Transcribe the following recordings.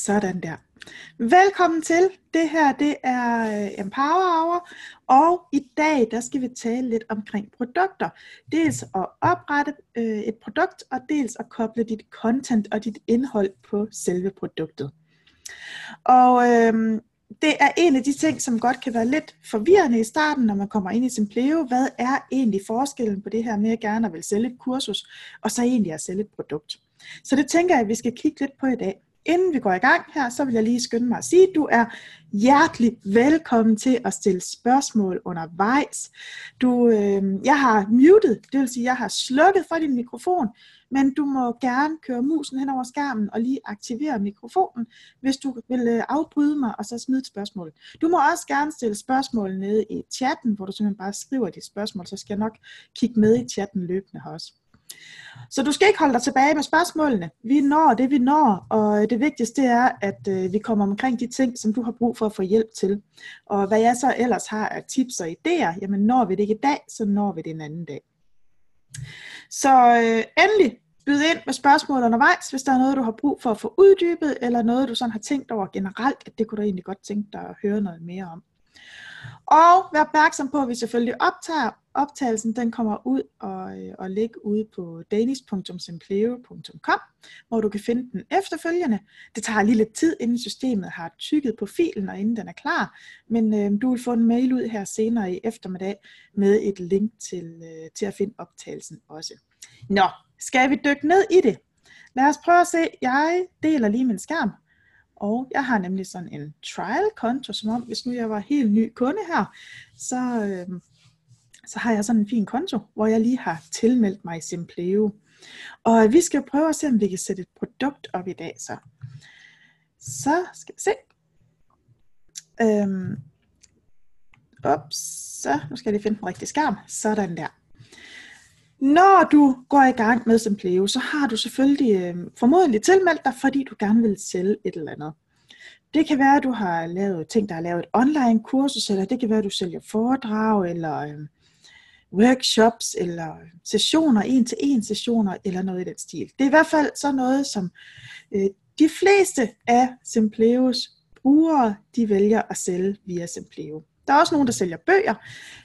Sådan der. Velkommen til. Det her, det er Empower Hour, og i dag, der skal vi tale lidt omkring produkter. Dels at oprette et produkt, og dels at koble dit content og dit indhold på selve produktet. Og det er en af de ting, som godt kan være lidt forvirrende i starten, når man kommer ind i Simpleo. Hvad er egentlig forskellen på det her med at gerne vil sælge et kursus, og så egentlig at sælge et produkt? Så det tænker jeg, at vi skal kigge lidt på i dag. Inden vi går i gang her, så vil jeg lige skynde mig at sige, at du er hjertelig velkommen til at stille spørgsmål undervejs. Jeg har muted, det vil sige, at jeg har slukket for din mikrofon, men du må gerne køre musen hen over skærmen og lige aktivere mikrofonen, hvis du vil afbryde mig og så smide et spørgsmål. Du må også gerne stille spørgsmål nede i chatten, hvor du simpelthen bare skriver dit spørgsmål, så skal jeg nok kigge med i chatten løbende her også. Så du skal ikke holde dig tilbage med spørgsmålene. Vi når det, vi når, og det vigtigste er, at vi kommer omkring de ting, som du har brug for at få hjælp til. Og hvad jeg så ellers har af tips og idéer, jamen når vi det ikke i dag, så når vi det en anden dag. Så endelig byd ind med spørgsmål undervejs, hvis der er noget, du har brug for at få uddybet, eller noget, du sådan har tænkt over generelt, at det kunne du egentlig godt tænke dig at høre noget mere om. Og vær opmærksom på, at vi selvfølgelig optager. Optagelsen den kommer ud og ligger ude på danish.simpleo.com, hvor du kan finde den efterfølgende. Det tager lige lidt tid, inden systemet har tykket på filen, og inden den er klar. Men du vil få en mail ud her senere i eftermiddag med et link til at finde optagelsen også. Nå, skal vi dykke ned i det? Lad os prøve at se. Jeg deler lige min skærm. Og jeg har nemlig sådan en trial-konto, som om, hvis nu jeg var helt ny kunde her, så har jeg sådan en fin konto, hvor jeg lige har tilmeldt mig Simpleo. Og vi skal prøve at se, om vi kan sætte et produkt op i dag. Så skal vi se. Så nu skal jeg lige finde den rigtige skærm. Sådan der. Når du går i gang med Simpleo, så har du selvfølgelig formodentlig tilmeldt dig, fordi du gerne vil sælge et eller andet. Det kan være, at du har tænkt dig at lave et online kursus, eller det kan være, at du sælger foredrag, eller workshops, eller sessioner, en-til-en sessioner, eller noget i den stil. Det er i hvert fald sådan noget, som de fleste af Simpleos brugere, de vælger at sælge via Simpleo. Der er også nogen, der sælger bøger,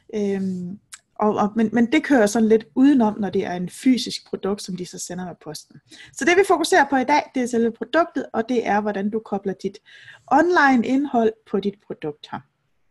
men det kører sådan lidt udenom, når det er en fysisk produkt, som de så sender med posten. Så det vi fokuserer på i dag, det er selve produktet, og det er, hvordan du kobler dit online indhold på dit produkt her.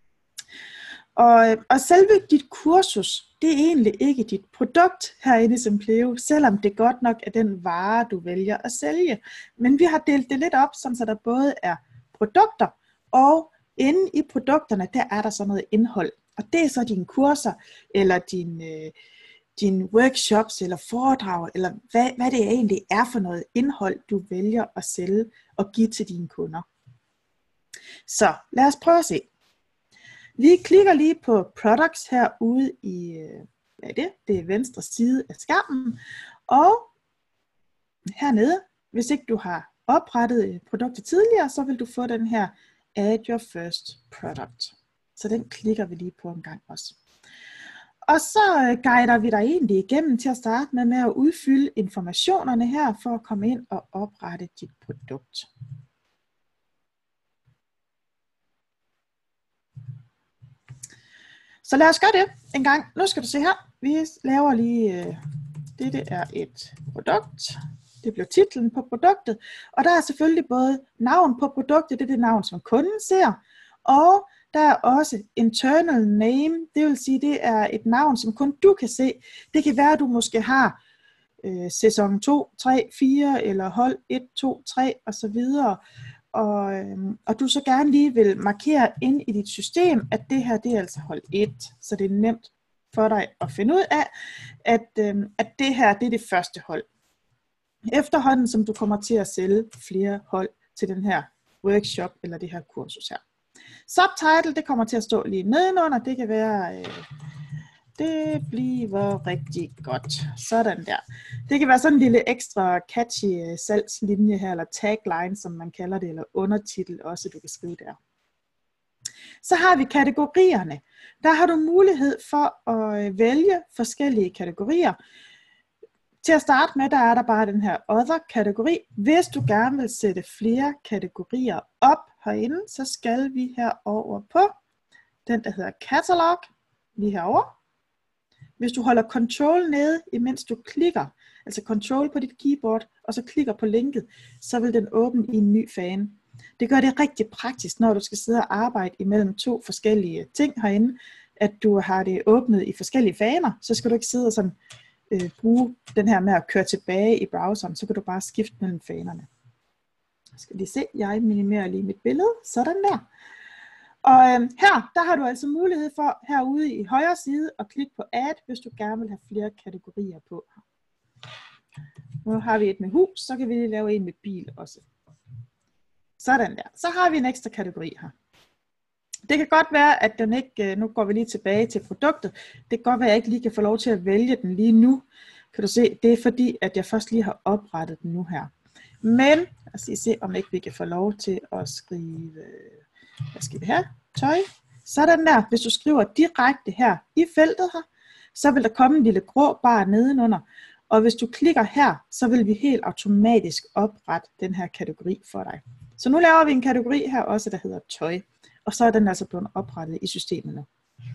Og selve dit kursus, det er egentlig ikke dit produkt herinde i Simpleo, selvom det godt nok er den vare, du vælger at sælge. Men vi har delt det lidt op, så der både er produkter, og inde i produkterne, der er der så noget indhold. Og det er så dine kurser, eller dine workshops, eller foredrag, eller hvad det egentlig er for noget indhold, du vælger at sælge og give til dine kunder. Så lad os prøve at se. Vi klikker lige på Products herude i det er venstre side af skærmen. Og hernede, hvis ikke du har oprettet produktet tidligere, så vil du få den her Add Your First Product. Så den klikker vi lige på en gang også. Og så guider vi dig egentlig igennem til at starte med at udfylde informationerne her, for at komme ind og oprette dit produkt. Så lad os gøre det en gang. Nu skal du se her. Vi laver lige, det er et produkt. Det bliver titlen på produktet. Og der er selvfølgelig både navn på produktet, det er det navn, som kunden ser. Og der er også internal name, det vil sige, det er et navn, som kun du kan se. Det kan være, at du måske har sæson 2, 3, 4, eller hold 1, 2, 3 osv. Og du så gerne lige vil markere ind i dit system, at det her, det er altså hold 1. Så det er nemt for dig at finde ud af, at det her, det er det første hold. Efterhånden, som du kommer til at sælge flere hold til den her workshop, eller det her kursus her. Subtitle, det kommer til at stå lige nedenunder. Det kan være, det bliver rigtig godt. Sådan der. Det kan være sådan en lille ekstra catchy salgslinje her, eller tagline, som man kalder det, eller undertitel også, du kan skrive der. Så har vi kategorierne. Der har du mulighed for at vælge forskellige kategorier. Til at starte med, der er der bare den her other-kategori. Hvis du gerne vil sætte flere kategorier op herinde, så skal vi herover på den, der hedder Catalog, lige herover. Hvis du holder Control nede, imens du klikker, altså Control på dit keyboard, og så klikker på linket, så vil den åbne i en ny fane. Det gør det rigtig praktisk, når du skal sidde og arbejde imellem to forskellige ting herinde, at du har det åbnet i forskellige faner, så skal du ikke sidde og sådan, bruge den her med at køre tilbage i browseren, så kan du bare skifte mellem fanerne. Skal lige se, jeg minimerer lige mit billede, sådan der. Og her, der har du altså mulighed for herude i højre side at klikke på Add, hvis du gerne vil have flere kategorier på. Nu har vi et med hus, så kan vi lige lave en med bil også. Sådan der. Så har vi en ekstra kategori her. Det kan godt være, at den ikke, nu går vi lige tilbage til produktet, det kan godt være, at jeg ikke lige kan få lov til at vælge den lige nu. Kan du se, det er fordi, at jeg først lige har oprettet den nu her. Men, lad os lige se, om ikke vi kan få lov til at skrive, hvad skal vi have? Tøj. Sådan der, hvis du skriver direkte her i feltet her, så vil der komme en lille grå bar nedenunder. Og hvis du klikker her, så vil vi helt automatisk oprette den her kategori for dig. Så nu laver vi en kategori her også, der hedder tøj. Og så er den altså blevet oprettet i systemet nu.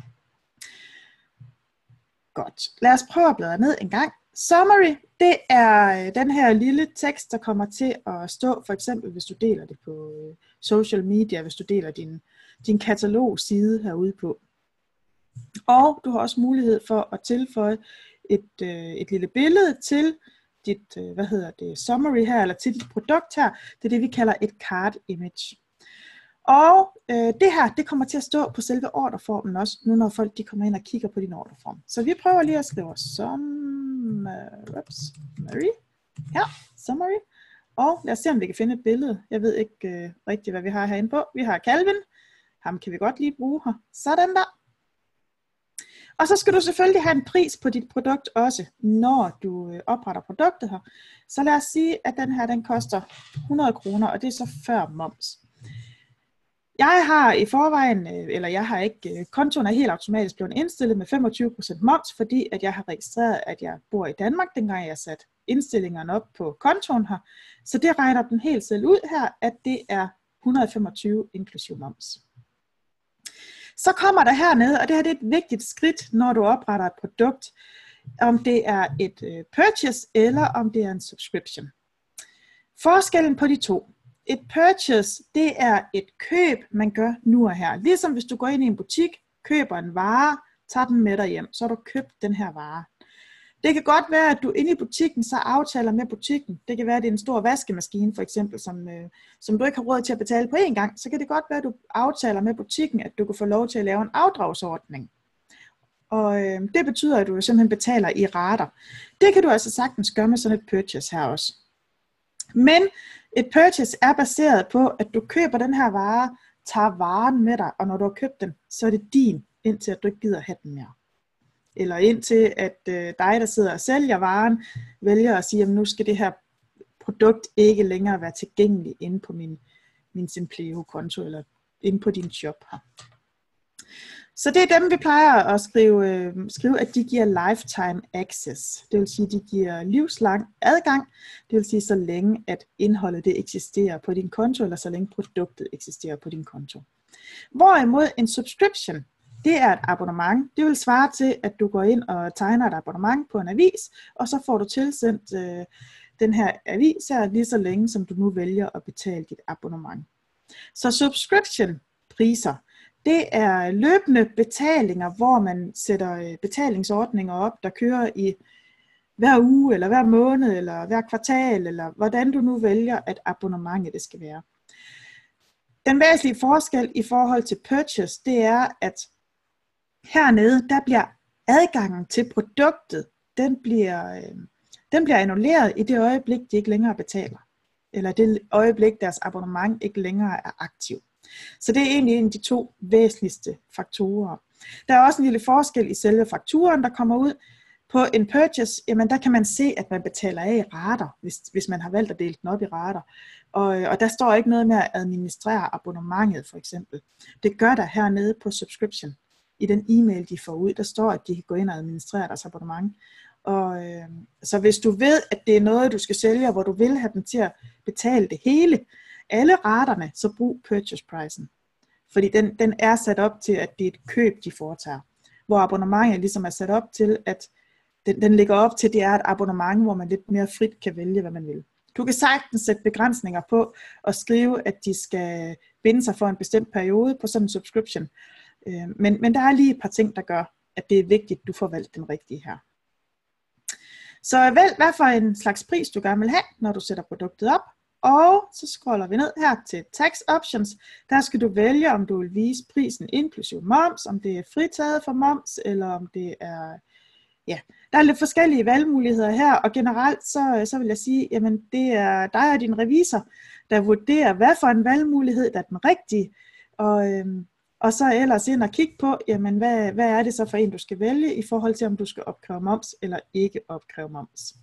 Godt. Lad os prøve at bladre ned en gang. Summary, det er den her lille tekst, der kommer til at stå, for eksempel hvis du deler det på social media, hvis du deler din katalogside herude på. Og du har også mulighed for at tilføje et lille billede til dit, summary her, eller til dit produkt her. Det er det, vi kalder et card image. Og det her, det kommer til at stå på selve ordreformen også, nu når folk de kommer ind og kigger på din ordreform. Så vi prøver lige at skrive summary. Her, summary. Og lad os se, om vi kan finde et billede. Jeg ved ikke rigtigt, hvad vi har herinde på. Vi har Calvin. Ham kan vi godt lige bruge her. Sådan der. Og så skal du selvfølgelig have en pris på dit produkt også, når du opretter produktet her. Så lad os sige, at den her, den koster 100 kroner, og det er så før moms. Jeg har i forvejen, eller jeg har ikke, kontoen er helt automatisk blevet indstillet med 25% moms, fordi at jeg har registreret, at jeg bor i Danmark, dengang jeg satte indstillingerne op på kontoen her. Så det regner den helt selv ud her, at det er 125 inklusiv moms. Så kommer der hernede, og det her det er et vigtigt skridt, når du opretter et produkt, om det er et purchase eller om det er en subscription. Forskellen på de to. Et purchase, det er et køb, man gør nu og her. Ligesom hvis du går ind i en butik, køber en vare, tager den med dig hjem, så har du købt den her vare. Det kan godt være, at du inde i butikken så aftaler med butikken. Det kan være, at det er en stor vaskemaskine for eksempel, som du ikke har råd til at betale på én gang. Så kan det godt være, at du aftaler med butikken, at du kan få lov til at lave en afdragsordning. Og det betyder, at du simpelthen betaler i rater. Det kan du altså sagtens gøre med sådan et purchase her også. Men et purchase er baseret på, at du køber den her vare, tager varen med dig, og når du har købt den, så er det din, indtil at du ikke gider have den mere. Eller indtil at dig, der sidder og sælger varen, vælger at sige, at nu skal det her produkt ikke længere være tilgængeligt inde på min Simpleo-konto, eller inde på din shop her. Så det er dem, vi plejer at skrive, at de giver lifetime access. Det vil sige, at de giver livslang adgang. Det vil sige, så længe at indholdet det eksisterer på din konto, eller så længe produktet eksisterer på din konto. Hvorimod en subscription, det er et abonnement. Det vil svare til, at du går ind og tegner et abonnement på en avis, og så får du tilsendt den her avis her lige så længe, som du nu vælger at betale dit abonnement. Så subscription-priser, det er løbende betalinger, hvor man sætter betalingsordninger op, der kører i hver uge, eller hver måned, eller hver kvartal, eller hvordan du nu vælger, at abonnementet det skal være. Den væsentlige forskel i forhold til purchase, det er, at hernede, der bliver adgangen til produktet, den bliver annulleret i det øjeblik, de ikke længere betaler. Eller det øjeblik, deres abonnement ikke længere er aktiv. Så det er egentlig en af de to væsentligste faktorer. Der er også en lille forskel i selve fakturen, der kommer ud. På en purchase, jamen der kan man se, at man betaler af i rater, hvis man har valgt at dele den op i rater. Og der står ikke noget med at administrere abonnementet for eksempel. Det gør der hernede på subscription. I den e-mail, de får ud, der står, at de kan gå ind og administrere deres abonnement. Så hvis du ved, at det er noget, du skal sælge, hvor du vil have dem til at betale det hele, alle raterne, så brug purchase pricen. Fordi den er sat op til, at det er et køb, de foretager. Hvor abonnementet ligesom er sat op til, at den ligger op til, at det er et abonnement, hvor man lidt mere frit kan vælge, hvad man vil. Du kan sagtens sætte begrænsninger på og skrive, at de skal binde sig for en bestemt periode på sådan en subscription. Men der er lige et par ting, der gør, at det er vigtigt, at du får valgt den rigtige her. Så vælg, hvad for en slags pris du gerne vil have, når du sætter produktet op. Og så scroller vi ned her til Tax Options. Der skal du vælge, om du vil vise prisen inklusive moms, om det er fritaget for moms, eller om det er... Ja, der er lidt forskellige valgmuligheder her, og generelt så vil jeg sige, jamen det er dig og din revisor, der vurderer, hvad for en valgmulighed, der er den rigtige, og så ellers ind og kigge på, jamen hvad er det så for en, du skal vælge, i forhold til, om du skal opkræve moms eller ikke opkræve moms.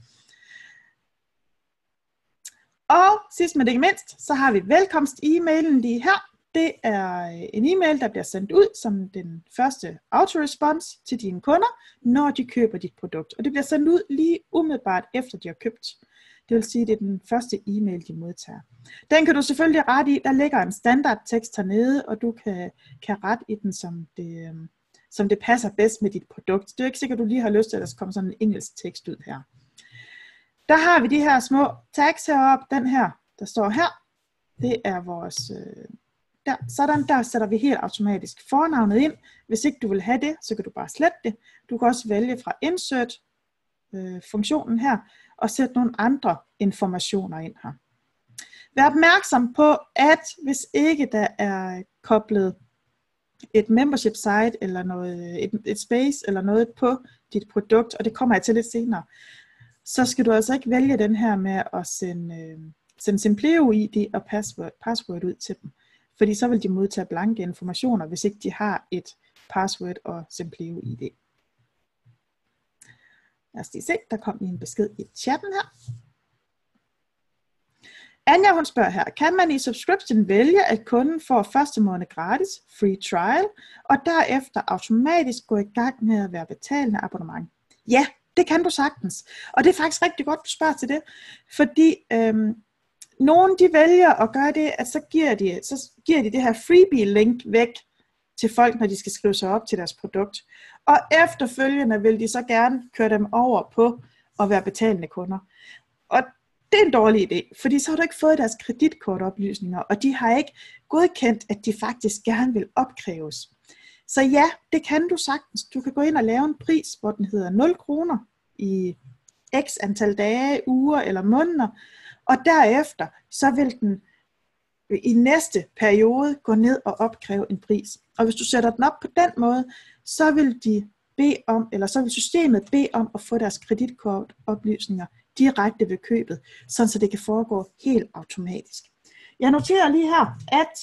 Og sidst men ikke mindst, så har vi velkomst-e-mailen lige her. Det er en e-mail, der bliver sendt ud som den første autorespons til dine kunder, når de køber dit produkt. Og det bliver sendt ud lige umiddelbart efter de har købt. Det vil sige, at det er den første e-mail, de modtager. Den kan du selvfølgelig rette i. Der ligger en standardtekst hernede, og du kan rette i den, som det passer bedst med dit produkt. Det er ikke sikkert, at du lige har lyst til, at der skal komme sådan en engelsk tekst ud her. Der har vi de her små tags heroppe. Den her, der står her, det er vores... Sådan der sætter vi helt automatisk fornavnet ind. Hvis ikke du vil have det, så kan du bare slette det. Du kan også vælge fra insert funktionen her og sætte nogle andre informationer ind her. Vær opmærksom på, at hvis ikke der er koblet et membership site eller noget, et space eller noget på dit produkt, og det kommer jeg til lidt senere, så skal du altså ikke vælge den her med at sende Simpleo ID og password ud til dem. Fordi så vil de modtage blanke informationer, hvis ikke de har et password og Simpleo ID. Lad os lige se, der kom lige en besked i chatten her. Anja, hun spørger her, kan man i subscription vælge, at kunden får første måned gratis, free trial, og derefter automatisk gå i gang med at være betalende abonnement? Ja, det kan du sagtens. Og det er faktisk rigtig godt, du spørger til det, fordi nogle de vælger at gøre det, at så giver de det her freebie-link væk til folk, når de skal skrive sig op til deres produkt. Og efterfølgende vil de så gerne køre dem over på at være betalende kunder. Og det er en dårlig idé, fordi så har du ikke fået deres kreditkortoplysninger, og de har ikke godkendt, at de faktisk gerne vil opkræves. Så ja, det kan du sagtens. Du kan gå ind og lave en pris, hvor den hedder 0 kroner i x antal dage, uger eller måneder, og derefter så vil den i næste periode gå ned og opkræve en pris. Og hvis du sætter den op på den måde, så vil så vil systemet bede om at få deres kreditkortoplysninger direkte ved købet, så det kan foregå helt automatisk. Jeg noterer lige her, at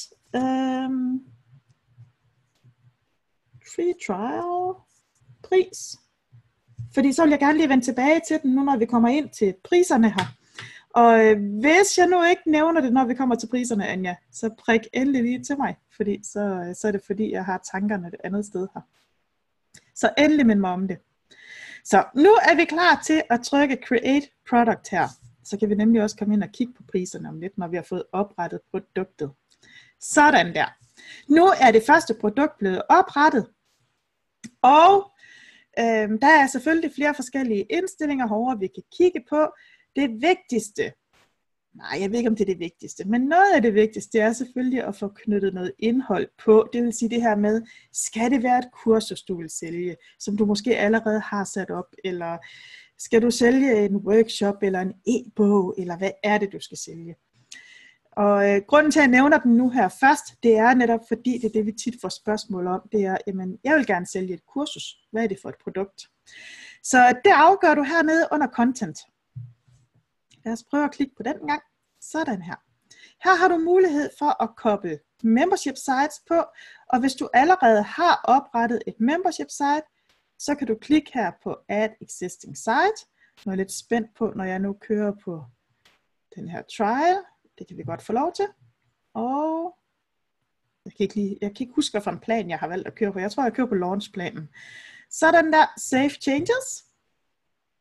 free trial pris, fordi så vil jeg gerne lige vende tilbage til den nu, når vi kommer ind til priserne her. Og hvis jeg nu ikke nævner det, når vi kommer til priserne, Anja, så prik endelig lige til mig, fordi så er det fordi, jeg har tankerne et andet sted her. Så endelig mind mig om det. Så nu er vi klar til at trykke Create Product her. Så kan vi nemlig også komme ind og kigge på priserne om lidt, når vi har fået oprettet produktet. Sådan der. Nu er det første produkt blevet oprettet, og der er selvfølgelig flere forskellige indstillinger herovre, vi kan kigge på. Det vigtigste, jeg ved ikke om det er det vigtigste, men noget af det vigtigste er selvfølgelig at få knyttet noget indhold på. Det vil sige det her med, skal det være et kursus, du vil sælge, som du måske allerede har sat op, eller skal du sælge en workshop, eller en e-bog, eller hvad er det, du skal sælge? Og grunden til, at jeg nævner den nu her først, det er netop fordi, det er det, vi tit får spørgsmål om, det er, jamen, jeg vil gerne sælge et kursus. Hvad er det for et produkt? Så det afgør du hernede under content. Lad os prøve at klikke på den gang. Sådan her. Her har du mulighed for at koble membership sites på, og hvis du allerede har oprettet et membership site, så kan du klikke her på Add Existing Site. Nu er jeg lidt spændt på, når jeg nu kører på den her trial. Det kan vi godt få lov til. Og jeg kan ikke huske, hvad for en plan jeg har valgt at køre på. Jeg tror, jeg kører på launchplanen. Så den der Save Changes.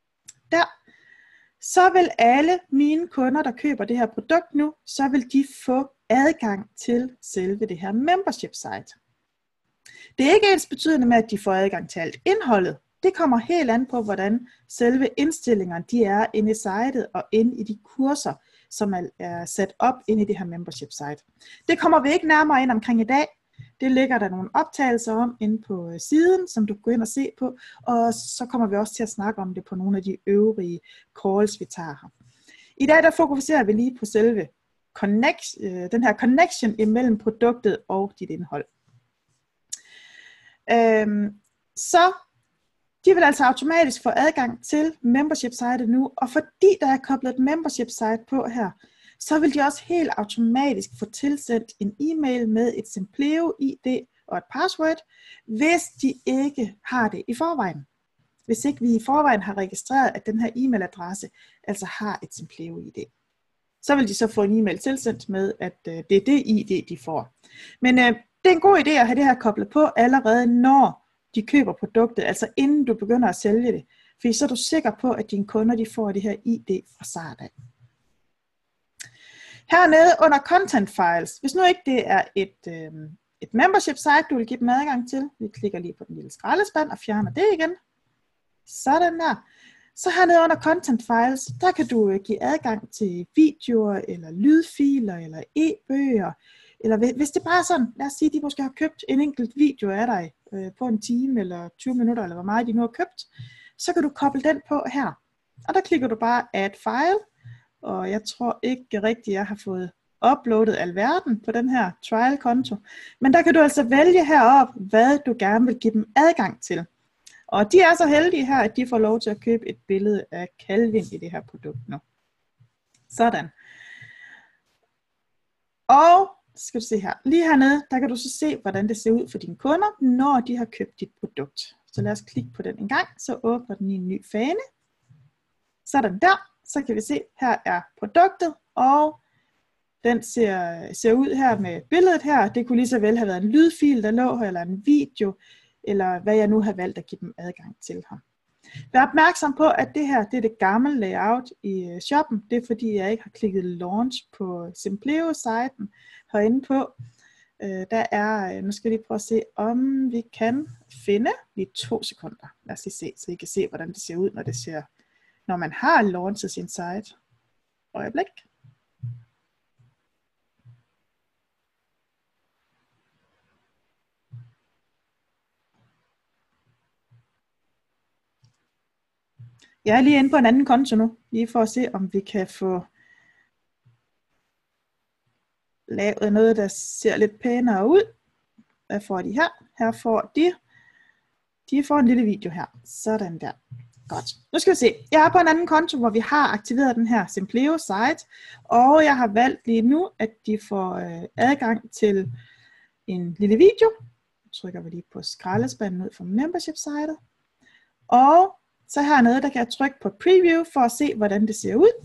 der, så vil alle mine kunder, der køber det her produkt nu, så vil de få adgang til selve det her membership site. Det er ikke ensbetydende med, at de får adgang til alt indholdet. Det kommer helt an på, hvordan selve indstillingerne de er inde i sitet og inde i de kurser, som er sat op inde i det her membership site. Det kommer vi ikke nærmere ind omkring i dag. Det ligger der nogle optagelser om inde på siden, som du kan gå ind og se på, og så kommer vi også til at snakke om det på nogle af de øvrige calls, vi tager her. I dag der fokuserer vi lige på selve den her connection imellem produktet og dit indhold. Så de vil altså automatisk få adgang til membership site nu, og fordi der er koblet et membership site på her, så vil de også helt automatisk få tilsendt en e-mail med et Simpleo ID og et password, hvis de ikke har det i forvejen. Hvis ikke vi i forvejen har registreret, at den her e-mailadresse altså har et Simpleo ID. Så vil de så få en e-mail tilsendt med, at det er det ID, de får. Men det er en god idé at have det her koblet på allerede, når de køber produktet, altså inden du begynder at sælge det. Fordi så er du sikker på, at dine kunder de får det her ID fra start af. Hernede under Content Files, hvis nu ikke det er et membership site, du vil give dem adgang til, vi klikker lige på den lille skraldespand og fjerner det igen. Sådan der. Så hernede under Content Files, der kan du give adgang til videoer, eller lydfiler, eller e-bøger, eller hvis det bare er sådan, lad os sige, at de måske har købt en enkelt video af dig på en time, eller 20 minutter, eller hvor meget de nu har købt, så kan du koble den på her. Og der klikker du bare Add File, og jeg tror ikke rigtigt, jeg har fået uploadet alverden på den her trial-konto. Men der kan du altså vælge heroppe, hvad du gerne vil give dem adgang til. Og de er så heldige her, at de får lov til at købe et billede af Calvin i det her produkt nu. Sådan. Og skal du se her, lige hernede, der kan du så se, hvordan det ser ud for dine kunder, når de har købt dit produkt. Så lad os klikke på den en gang, så åbner den i en ny fane. Sådan der, så kan vi se, her er produktet, og den ser ud her med billedet her. Det kunne lige så vel have været en lydfil, der lå her, eller en video, eller hvad jeg nu har valgt at give dem adgang til her. Vær opmærksom på, at det her det er det gamle layout i shoppen. Det er fordi, jeg ikke har klikket launch på Simpleo-siten herinde på. Der er, nu skal jeg lige prøve at se, om vi kan finde lige 2 sekunder. Lad os lige se, så I kan se, hvordan det ser ud, når man har launchet sin site. Øjeblik. Jeg er lige inde på en anden konto nu, lige for at se, om vi kan få lavet noget, der ser lidt pænere ud. Hvad får de her? Her får de får en lille video her. Sådan der. Godt. Nu skal vi se. Jeg er på en anden konto, hvor vi har aktiveret den her Simpleo site, og jeg har valgt lige nu, at de får adgang til en lille video. Nu trykker vi lige på skraldespanden ud fra membership-sitet. Og så hernede, der kan jeg trykke på preview for at se, hvordan det ser ud.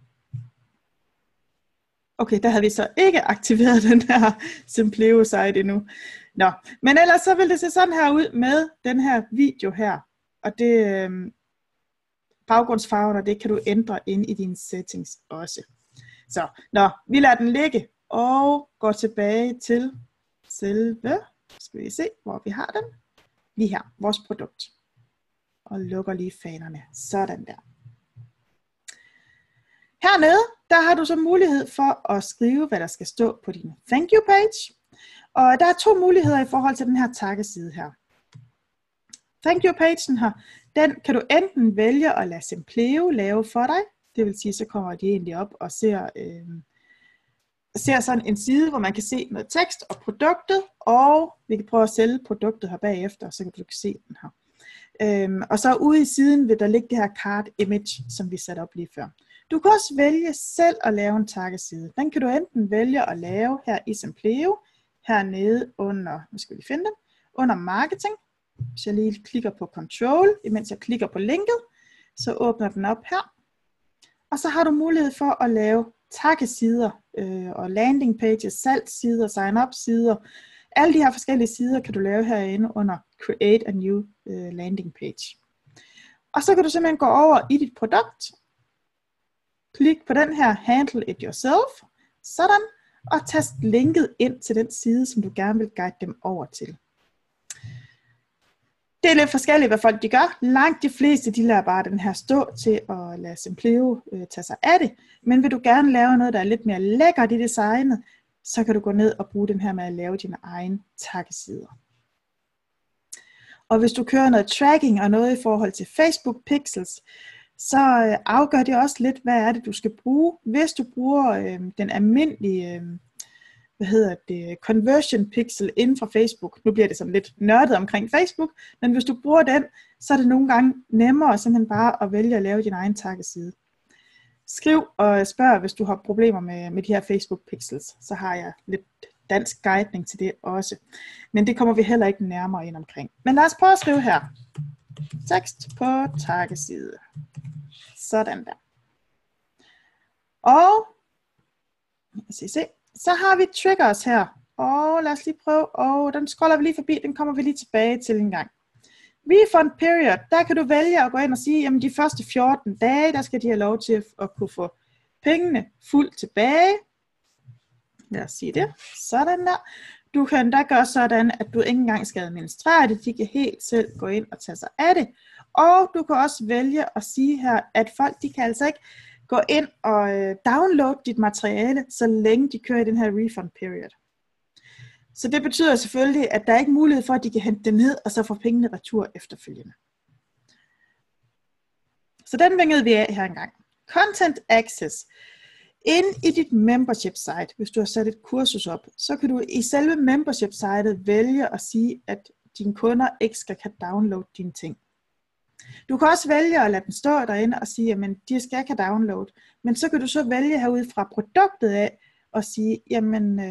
Okay, der havde vi så ikke aktiveret den her Simpleo site endnu. Nå, men ellers så vil det se sådan her ud med den her video her. Og det baggrundsfarven, og det kan du ændre ind i dine settings også. Så, vi lader den ligge og går tilbage til selve, skal vi se, hvor vi har den. Lige her, vores produkt. Og lukker lige fanerne. Sådan der. Hernede, der har du så mulighed for at skrive, hvad der skal stå på din thank you page. Og der er 2 muligheder i forhold til den her takkeside her. Thank you pagen her, den kan du enten vælge at lade Simpleo lave for dig. Det vil sige, så kommer de egentlig op og ser sådan en side, hvor man kan se noget tekst og produktet. Og vi kan prøve at sælge produktet her bagefter, så kan du se den her. Og så ude i siden vil der ligge det her card image, som vi satte op lige før. Du kan også vælge selv at lave en takkeside. Den kan du enten vælge at lave her i Simpleo, hernede under, nu skal vi finde den, under marketing. Hvis jeg lige klikker på control, imens jeg klikker på linket, så åbner den op her. Og så har du mulighed for at lave takkesider og landing pages, salgssider, sign up sider. Alle de her forskellige sider kan du lave herinde under Create a New Landing Page. Og så kan du simpelthen gå over i dit produkt, klik på den her Handle it yourself, sådan, og tast linket ind til den side, som du gerne vil guide dem over til. Det er lidt forskelligt, hvad folk de gør. Langt de fleste, de lader bare den her stå til at lade Simpleo tage sig af det. Men vil du gerne lave noget, der er lidt mere lækkert i designet, så kan du gå ned og bruge den her med at lave dine egne taggesider. Og hvis du kører noget tracking og noget i forhold til Facebook Pixels, så afgør det også lidt, hvad er det, du skal bruge. Hvis du bruger den almindelige conversion pixel inden for Facebook, nu bliver det sådan lidt nørdet omkring Facebook, men hvis du bruger den, så er det nogle gange nemmere simpelthen bare at vælge at lave din egen taggeside. Skriv og spørg, hvis du har problemer med de her Facebook Pixels, så har jeg lidt dansk guidning til det også. Men det kommer vi heller ikke nærmere ind omkring. Men lad os prøve at skrive her. Tekst på taggeside. Sådan der. Og så har vi triggers her. Og lad os lige prøve. Og den scroller vi lige forbi. Den kommer vi lige tilbage til en gang. Refund period, der kan du vælge at gå ind og sige, at de første 14 dage, der skal de have lov til at kunne få pengene fuldt tilbage. Lad os sige det. Sådan der. Du kan da gøre sådan, at du ikke engang skal administrere det. De kan helt selv gå ind og tage sig af det. Og du kan også vælge at sige her, at folk de kan altså ikke gå ind og downloade dit materiale, så længe de kører i den her refund period. Så det betyder selvfølgelig, at der er ikke mulighed for, at de kan hente det ned, og så få pengene retur efterfølgende. Så den vingede vi af her engang. Content access. Inde i dit membership site, hvis du har sat et kursus op, så kan du i selve membership sitet vælge at sige, at dine kunder ikke skal kan downloade dine ting. Du kan også vælge at lade den stå derinde og sige, at de skal kan download. Men så kan du så vælge herude fra produktet af og sige, jamen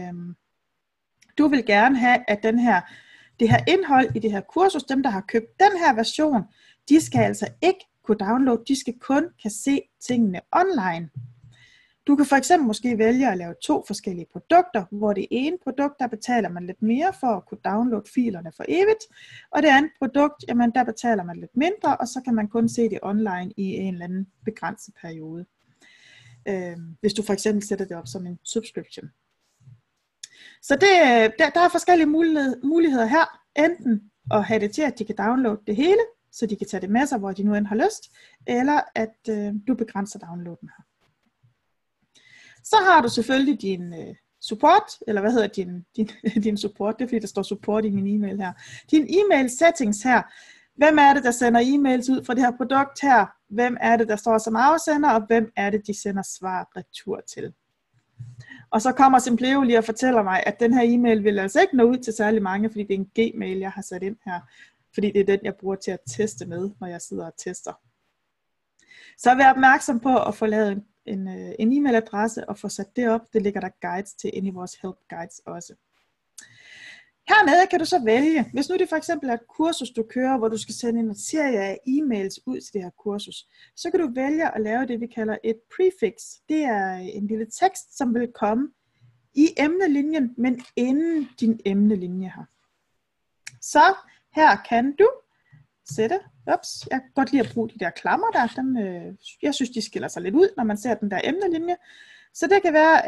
du vil gerne have, at det her indhold i det her kursus, dem der har købt den her version, de skal altså ikke kunne downloade, de skal kun kan se tingene online. Du kan for eksempel måske vælge at lave 2 forskellige produkter, hvor det ene produkt, der betaler man lidt mere for at kunne downloade filerne for evigt, og det andet produkt, jamen der betaler man lidt mindre, og så kan man kun se det online i en eller anden begrænset periode. Hvis du for eksempel sætter det op som en subscription. Så der er forskellige muligheder her, enten at have det til, at de kan downloade det hele, så de kan tage det med sig, hvor de nu end har lyst, eller at du begrænser downloaden her. Så har du selvfølgelig din support, eller hvad hedder din support, det er fordi der står support i min e-mail her. Din e-mail settings her. Hvem er det, der sender e-mails ud fra det her produkt her? Hvem er det, der står som afsender, og hvem er det, de sender svar retur til? Og så kommer Simpleo lige og fortæller mig, at den her e-mail vil altså ikke nå ud til særlig mange, fordi det er en Gmail, jeg har sat ind her. Fordi det er den, jeg bruger til at teste med, når jeg sidder og tester. Så vær opmærksom på at få lavet en e-mailadresse og få sat det op. Det ligger der guides til inde i vores help guides også. Hernede kan du så vælge, hvis nu det for eksempel er et kursus, du kører, hvor du skal sende en serie af e-mails ud til det her kursus, så kan du vælge at lave det, vi kalder et prefix. Det er en lille tekst, som vil komme i emnelinjen, men inden din emnelinje her. Så her kan du sætte, jeg kan godt lide at bruge de der klammer der, jeg synes de skiller sig lidt ud, når man ser den der emnelinje. Så det kan være,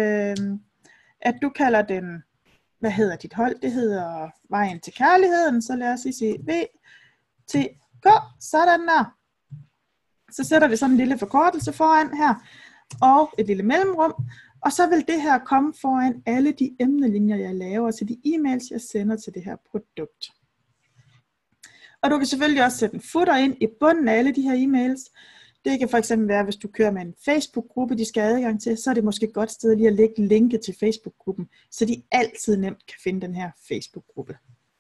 at du kalder den, hvad hedder dit hold? Det hedder Vejen til Kærligheden, så lad os lige sige VTK, sådan der. Så sætter vi sådan en lille forkortelse foran her, og et lille mellemrum, og så vil det her komme foran alle de emnelinjer, jeg laver til de e-mails, jeg sender til det her produkt. Og du kan selvfølgelig også sætte en footer ind i bunden af alle de her e-mails. Det kan for eksempel være, hvis du kører med en Facebook-gruppe, de skal have adgang til, så er det måske et godt sted lige at lægge linket til Facebook-gruppen, så de altid nemt kan finde den her Facebook-gruppe.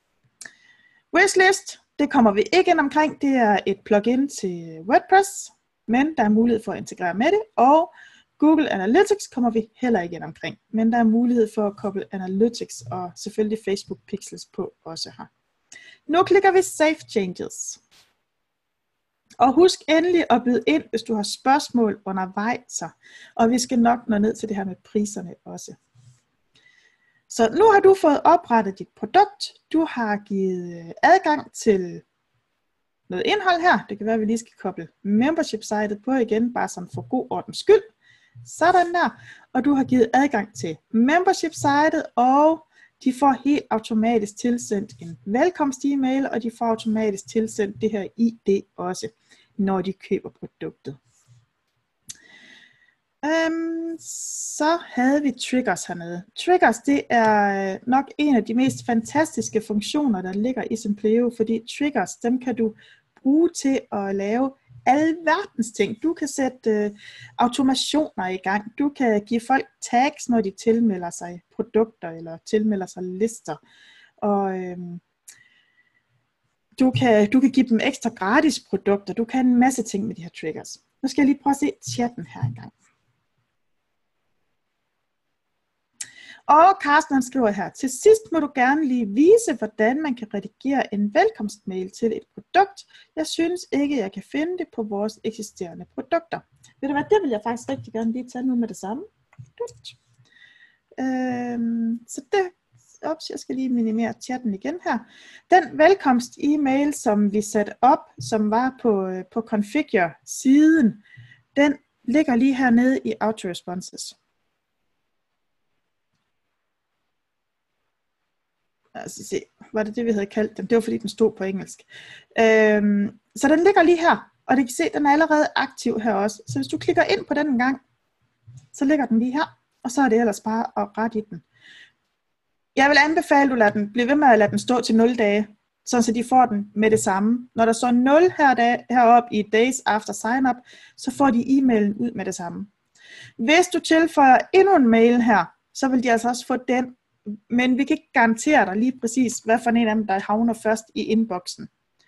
Wishlist, det kommer vi ikke ind omkring. Det er et plugin til WordPress, men der er mulighed for at integrere med det, og Google Analytics kommer vi heller ikke ind omkring, men der er mulighed for at koble Analytics og selvfølgelig Facebook Pixels på også her. Nu klikker vi Save Changes. Og husk endelig at byde ind, hvis du har spørgsmål undervejs. Og vi skal nok nå ned til det her med priserne også. Så nu har du fået oprettet dit produkt. Du har givet adgang til noget indhold her. Det kan være, at vi lige skal koble membership-sitet på igen, bare sådan for god ordens skyld. Sådan der. Og du har givet adgang til membership-sitet, og de får helt automatisk tilsendt en velkomst-e-mail, og de får automatisk tilsendt det her ID også, når de køber produktet. Så havde vi triggers hernede. Triggers, det er nok en af de mest fantastiske funktioner, der ligger i Simpleo, fordi triggers, dem kan du bruge til at lave alverdens ting. Du kan sætte automationer i gang. Du kan give folk tags, når de tilmelder sig produkter eller tilmelder sig lister. Og du kan give dem ekstra gratis produkter. Du kan en masse ting med de her triggers. Nu skal jeg lige prøve at se chatten her engang. Og Carsten han skriver her, til sidst må du gerne lige vise, hvordan man kan redigere en velkomstmail til et produkt. Jeg synes ikke, jeg kan finde det på vores eksisterende produkter. Ved du hvad, det vil jeg faktisk rigtig gerne lige tage nu med det samme. Så det, jeg skal lige minimere chatten igen her. Den velkomst-e-mail, som vi satte op, som var på configure-siden, den ligger lige hernede i auto-responses. Altså, se, var det vi havde kaldt den? Det var fordi den stod på engelsk. Så den ligger lige her, og det kan se, den er allerede aktiv her også. Så hvis du klikker ind på den en gang, så ligger den lige her, og så er det ellers bare at rette i den. Jeg vil anbefale, at du bliver ved med at lade den stå til 0 dage, så de får den med det samme. Når der står 0 heroppe i days after sign up, så får de e-mailen ud med det samme. Hvis du tilføjer endnu en mail her, så vil de altså også få den. Men vi kan ikke garantere dig lige præcis, hvad for en af dem, der havner først i inboxen.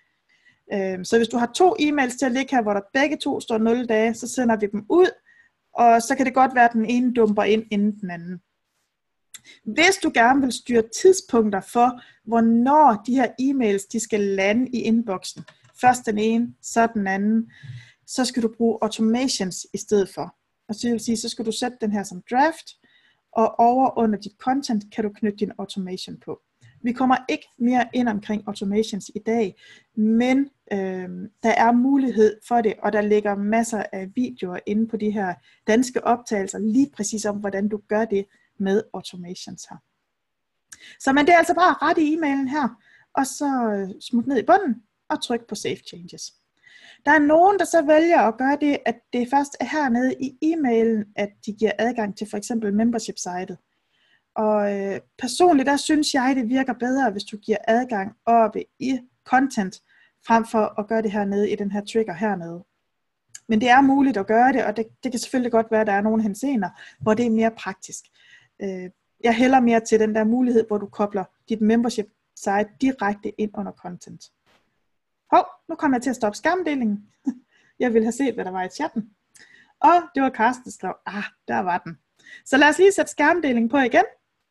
Så hvis du har 2 e-mails til at ligge her, hvor der begge to står 0 dage, så sender vi dem ud, og så kan det godt være, at den ene dumper ind inden den anden. Hvis du gerne vil styre tidspunkter for, hvornår de her e-mails de skal lande i inboxen, først den ene, så den anden, så skal du bruge automations i stedet for. Og så vil sige, så skal du sætte den her som draft, og over under dit content kan du knytte din automation på. Vi kommer ikke mere ind omkring automations i dag, men der er mulighed for det, og der ligger masser af videoer inde på de her danske optagelser, lige præcis om, hvordan du gør det med automations her. Så men det er altså bare ret i e-mailen her, og så smut ned i bunden, og tryk på Save Changes. Der er nogen, der så vælger at gøre det, at det først er hernede i e-mailen, at de giver adgang til for eksempel membership-sitet. Og personligt, der synes jeg, det virker bedre, hvis du giver adgang oppe i content, frem for at gøre det hernede i den her trigger hernede. Men det er muligt at gøre det, og det kan selvfølgelig godt være, at der er nogle henseender, hvor det er mere praktisk. Jeg hælder mere til den der mulighed, hvor du kobler dit membership-site direkte ind under content. Nu kommer jeg til at stoppe skærmdelingen. Jeg ville have set, hvad der var i chatten. Og det var Carsten, der skrev, der var den. Så lad os lige sætte skærmdelingen på igen.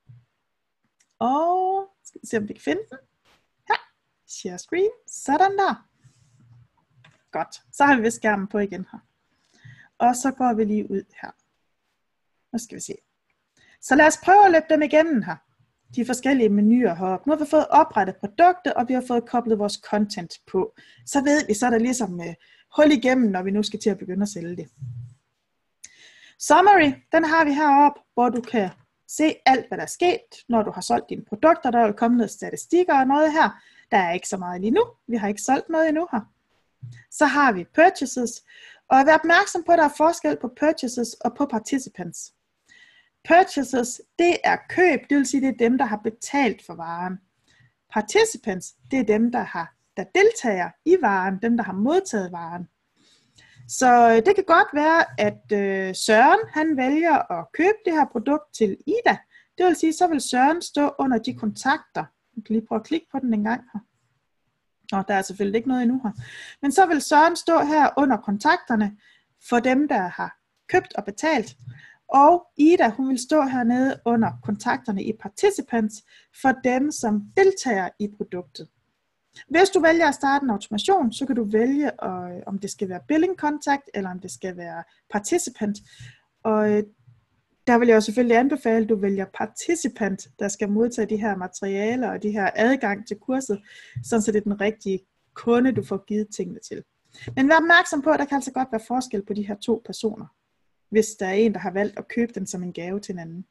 Og skal vi se, om vi kan finde den. Her, share screen, sådan der. Godt, så har vi vist skærmen på igen her. Og så går vi lige ud her. Nu skal vi se. Så lad os prøve at løbe dem igennem her. De forskellige menuer heroppe. Nu har vi fået oprettet produktet, og vi har fået koblet vores content på. Så ved vi, så er der ligesom hul igennem, når vi nu skal til at begynde at sælge det. Summary, den har vi heroppe, hvor du kan se alt, hvad der er sket, når du har solgt dine produkter. Der er jo kommet noget statistikker og noget her. Der er ikke så meget lige nu. Vi har ikke solgt noget endnu her. Så har vi purchases, og vær opmærksom på, at der er forskel på purchases og på participants. Purchases, det er køb, det vil sige, det er dem, der har betalt for varen. Participants, det er dem, der deltager i varen, dem, der har modtaget varen. Så det kan godt være, at Søren, han vælger at købe det her produkt til Ida. Det vil sige, så vil Søren stå under de kontakter. Jeg kan lige prøve at klikke på den en gang her. Der er selvfølgelig ikke noget endnu her. Men så vil Søren stå her under kontakterne for dem, der har købt og betalt. Og Ida, hun vil stå hernede under kontakterne i participants for dem, som deltager i produktet. Hvis du vælger at starte en automation, så kan du vælge, om det skal være billing contact, eller om det skal være participant. Og der vil jeg jo selvfølgelig anbefale, at du vælger participant, der skal modtage de her materialer og de her adgang til kurset, så det er den rigtige kunde, du får givet tingene til. Men vær opmærksom på, at der kan altså godt være forskel på de her 2 personer, hvis der er en, der har valgt at købe den som en gave til en anden.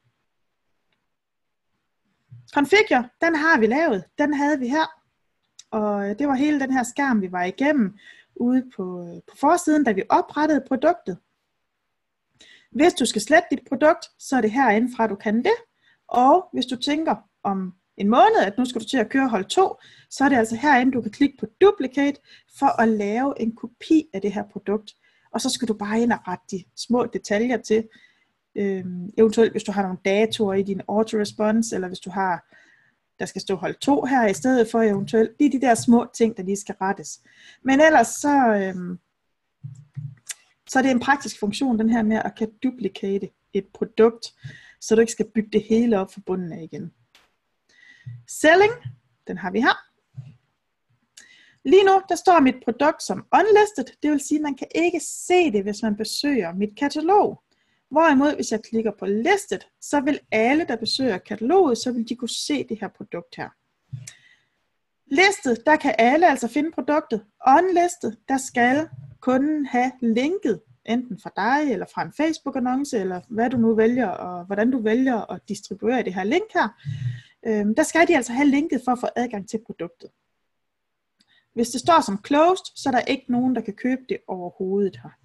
Configure, den har vi lavet. Den havde vi her. Og det var hele den her skærm, vi var igennem ude på forsiden, da vi oprettede produktet. Hvis du skal slette dit produkt, så er det herinde fra, du kan det. Og hvis du tænker om en måned, at nu skal du til at køre hold 2, så er det altså herinde, du kan klikke på Duplicate for at lave en kopi af det her produkt. Og så skal du bare ind og rette de små detaljer til. Eventuelt hvis du har nogle datoer i din autorespons, eller hvis du har, der skal stå hold 2 her i stedet for eventuelt. Det er de der små ting, der lige skal rettes. Men ellers så er det en praktisk funktion, den her med at kan duplicate et produkt, så du ikke skal bygge det hele op fra bunden af igen. Selling, den har vi her. Lige nu, der står mit produkt som unlisted, det vil sige, at man kan ikke se det, hvis man besøger mit katalog. Hvorimod, hvis jeg klikker på listed, så vil alle, der besøger kataloget, så vil de kunne se det her produkt her. Listed, der kan alle altså finde produktet. Unlisted, der skal kunden have linket, enten fra dig, eller fra en Facebook-annonce, eller hvad du nu vælger, og hvordan du vælger at distribuere det her link her. Der skal de altså have linket for at få adgang til produktet. Hvis det står som closed, så er der ikke nogen, der kan købe det overhovedet her.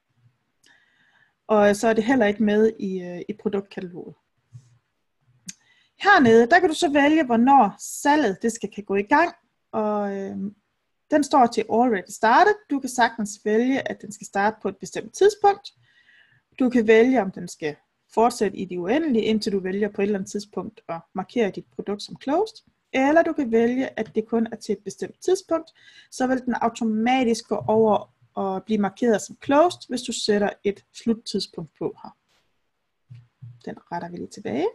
Og så er det heller ikke med i produktkataloget. Hernede, der kan du så vælge, hvornår salget det kan gå i gang. Og den står til already started. Du kan sagtens vælge, at den skal starte på et bestemt tidspunkt. Du kan vælge, om den skal fortsætte i det uendelige, indtil du vælger på et eller andet tidspunkt at markere dit produkt som closed. Eller du kan vælge, at det kun er til et bestemt tidspunkt. Så vil den automatisk gå over og blive markeret som closed, hvis du sætter et sluttidspunkt på her. Den retter vi lige tilbage.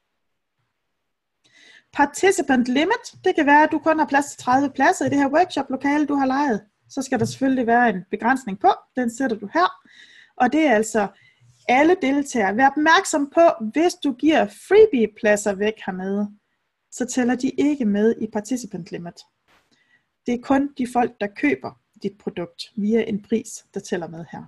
Participant limit, det kan være, at du kun har plads til 30 pladser i det her workshop-lokale, du har lejet. Så skal der selvfølgelig være en begrænsning på, den sætter du her. Og det er altså alle deltagere. Vær opmærksom på, hvis du giver freebie-pladser væk hernede, så tæller de ikke med i participant limit. Det er kun de folk, der køber dit produkt via en pris, der tæller med her.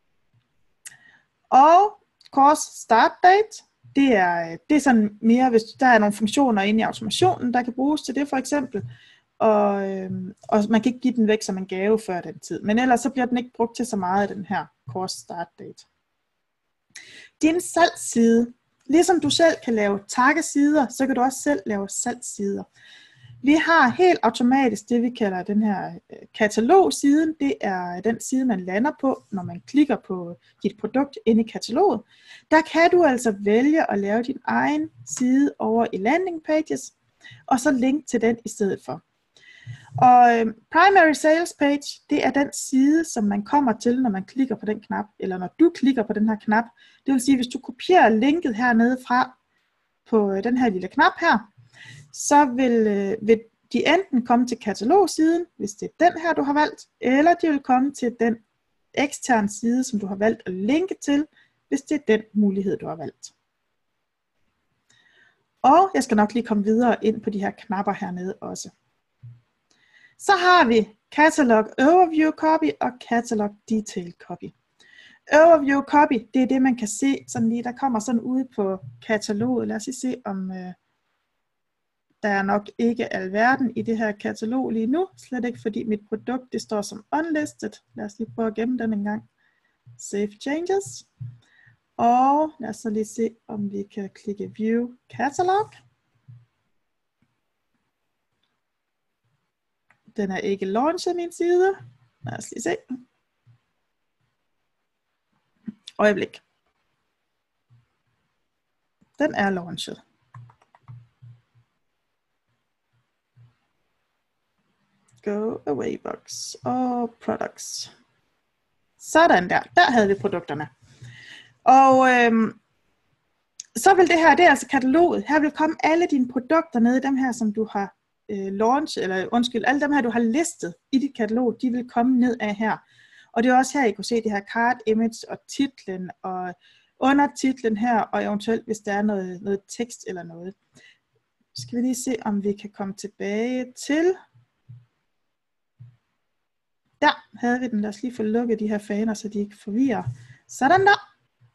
Og course start date, det er sådan mere, hvis der er nogle funktioner inde i automationen, der kan bruges til det for eksempel, og man kan ikke give den væk som en gave før den tid, men ellers så bliver den ikke brugt til så meget af den her course start date. Din salgsside, ligesom du selv kan lave taggesider, så kan du også selv lave salgssider. Vi har helt automatisk det, vi kalder den her katalogsiden. Det er den side, man lander på, når man klikker på dit produkt inde i kataloget. Der kan du altså vælge at lave din egen side over i landing pages, og så link til den i stedet for. Og primary sales page, det er den side, som man kommer til, når man klikker på den knap, eller når du klikker på den her knap. Det vil sige, hvis du kopierer linket hernede fra på den her lille knap her, så vil de enten komme til katalogsiden, hvis det er den her, du har valgt, eller de vil komme til den eksterne side, som du har valgt at linke til, hvis det er den mulighed, du har valgt. Og jeg skal nok lige komme videre ind på de her knapper hernede også. Så har vi Catalog Overview Copy og Catalog Detail Copy. Overview Copy, det er det, man kan se sådan lige, der kommer sådan ude på kataloget. Lad os lige se, om der er nok ikke alverden i det her katalog lige nu. Slet ikke, fordi mit produkt, det står som unlisted. Lad os lige prøve at gemme den en gang. Save Changes. Og lad os så lige se, om vi kan klikke View Catalog. Den er ikke launchet min side. Lad os lige se. Øjeblik. Den er launchet. Go away box og products. Sådan der. Der havde vi produkterne. Og så vil det her, det er altså kataloget. Her vil komme alle dine produkter ned, dem her, som du har alle dem her, du har listet i dit katalog, de vil komme ned af her. Og det er også her, I kunne se det her card image og titlen og under titlen her, og eventuelt, hvis der er noget tekst eller noget. Så skal vi lige se, om vi kan komme tilbage til Der havde vi den. Lad os lige få lukket de her faner, så de ikke forvirrer. Sådan der.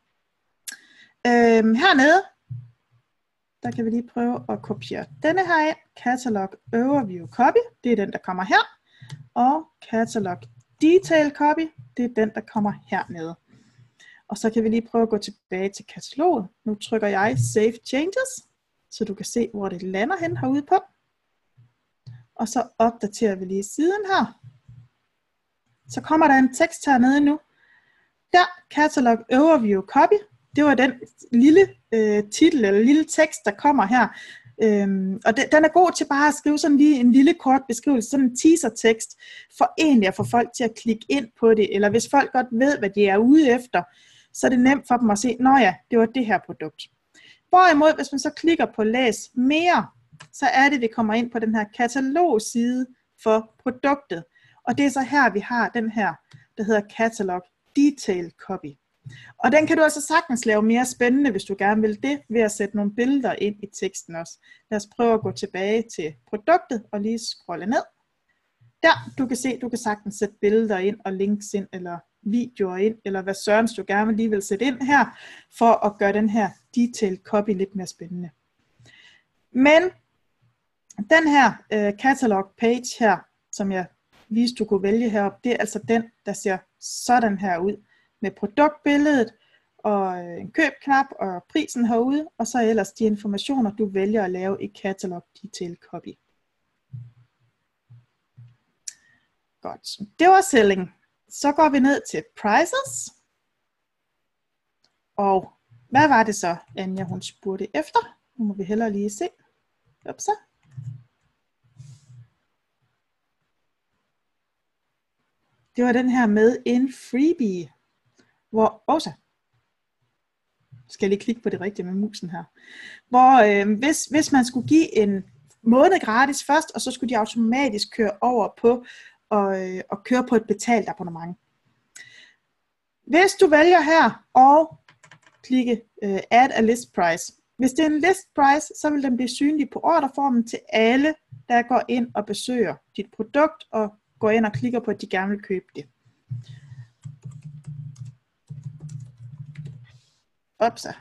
Hernede, der kan vi lige prøve at kopiere denne her ind. Catalog Overview Copy, det er den, der kommer her. Og Catalog Detail Copy, det er den, der kommer hernede. Og så kan vi lige prøve at gå tilbage til kataloget. Nu trykker jeg Save Changes, så du kan se, hvor det lander hen herude på. Og så opdaterer vi lige siden her. Så kommer der en tekst hernede nu. Der, Catalog Overview Copy. Det var den lille titel eller lille tekst, der kommer her. Og den er god til bare at skrive sådan lige en lille kort beskrivelse, sådan en teaser-tekst, for egentlig at få folk til at klikke ind på det. Eller hvis folk godt ved, hvad de er ude efter, så er det nemt for dem at se, nå ja, det var det her produkt. Hvorimod, hvis man så klikker på læs mere, så er det, vi kommer ind på den her katalogside for produktet. Og det er så her, vi har den her, der hedder Catalog Detail Copy. Og den kan du altså sagtens lave mere spændende, hvis du gerne vil det, ved at sætte nogle billeder ind i teksten også. Lad os prøve at gå tilbage til produktet og lige scrolle ned. Der, du kan se, du kan sagtens sætte billeder ind og links ind, eller videoer ind, eller hvad sørens du gerne lige vil sætte ind her, for at gøre den her detail copy lidt mere spændende. Men den her catalog page her, som jeg viste, du kunne vælge heroppe, det er altså den, der ser sådan her ud, med produktbilledet og en købknap og prisen herude, og så ellers de informationer, du vælger at lave i Catalog Detail Copy. Godt, det var selling. Så går vi ned til prices. Og hvad var det så, Anja hun spurgte efter? Nu må vi hellere lige se. Upsa. Det var den her med en freebie. Hvor også skal jeg lige klikke på det rigtige med musen her. Hvor hvis man skulle give en måned gratis først, og så skulle de automatisk køre over på og køre på et betalt abonnement. Hvis du vælger her og klikke Add a List Price. Hvis det er en list price, så vil den blive synlig på ordreformen til alle, der går ind og besøger dit produkt og går ind og klikker på, at de gerne vil købe det. Upsa.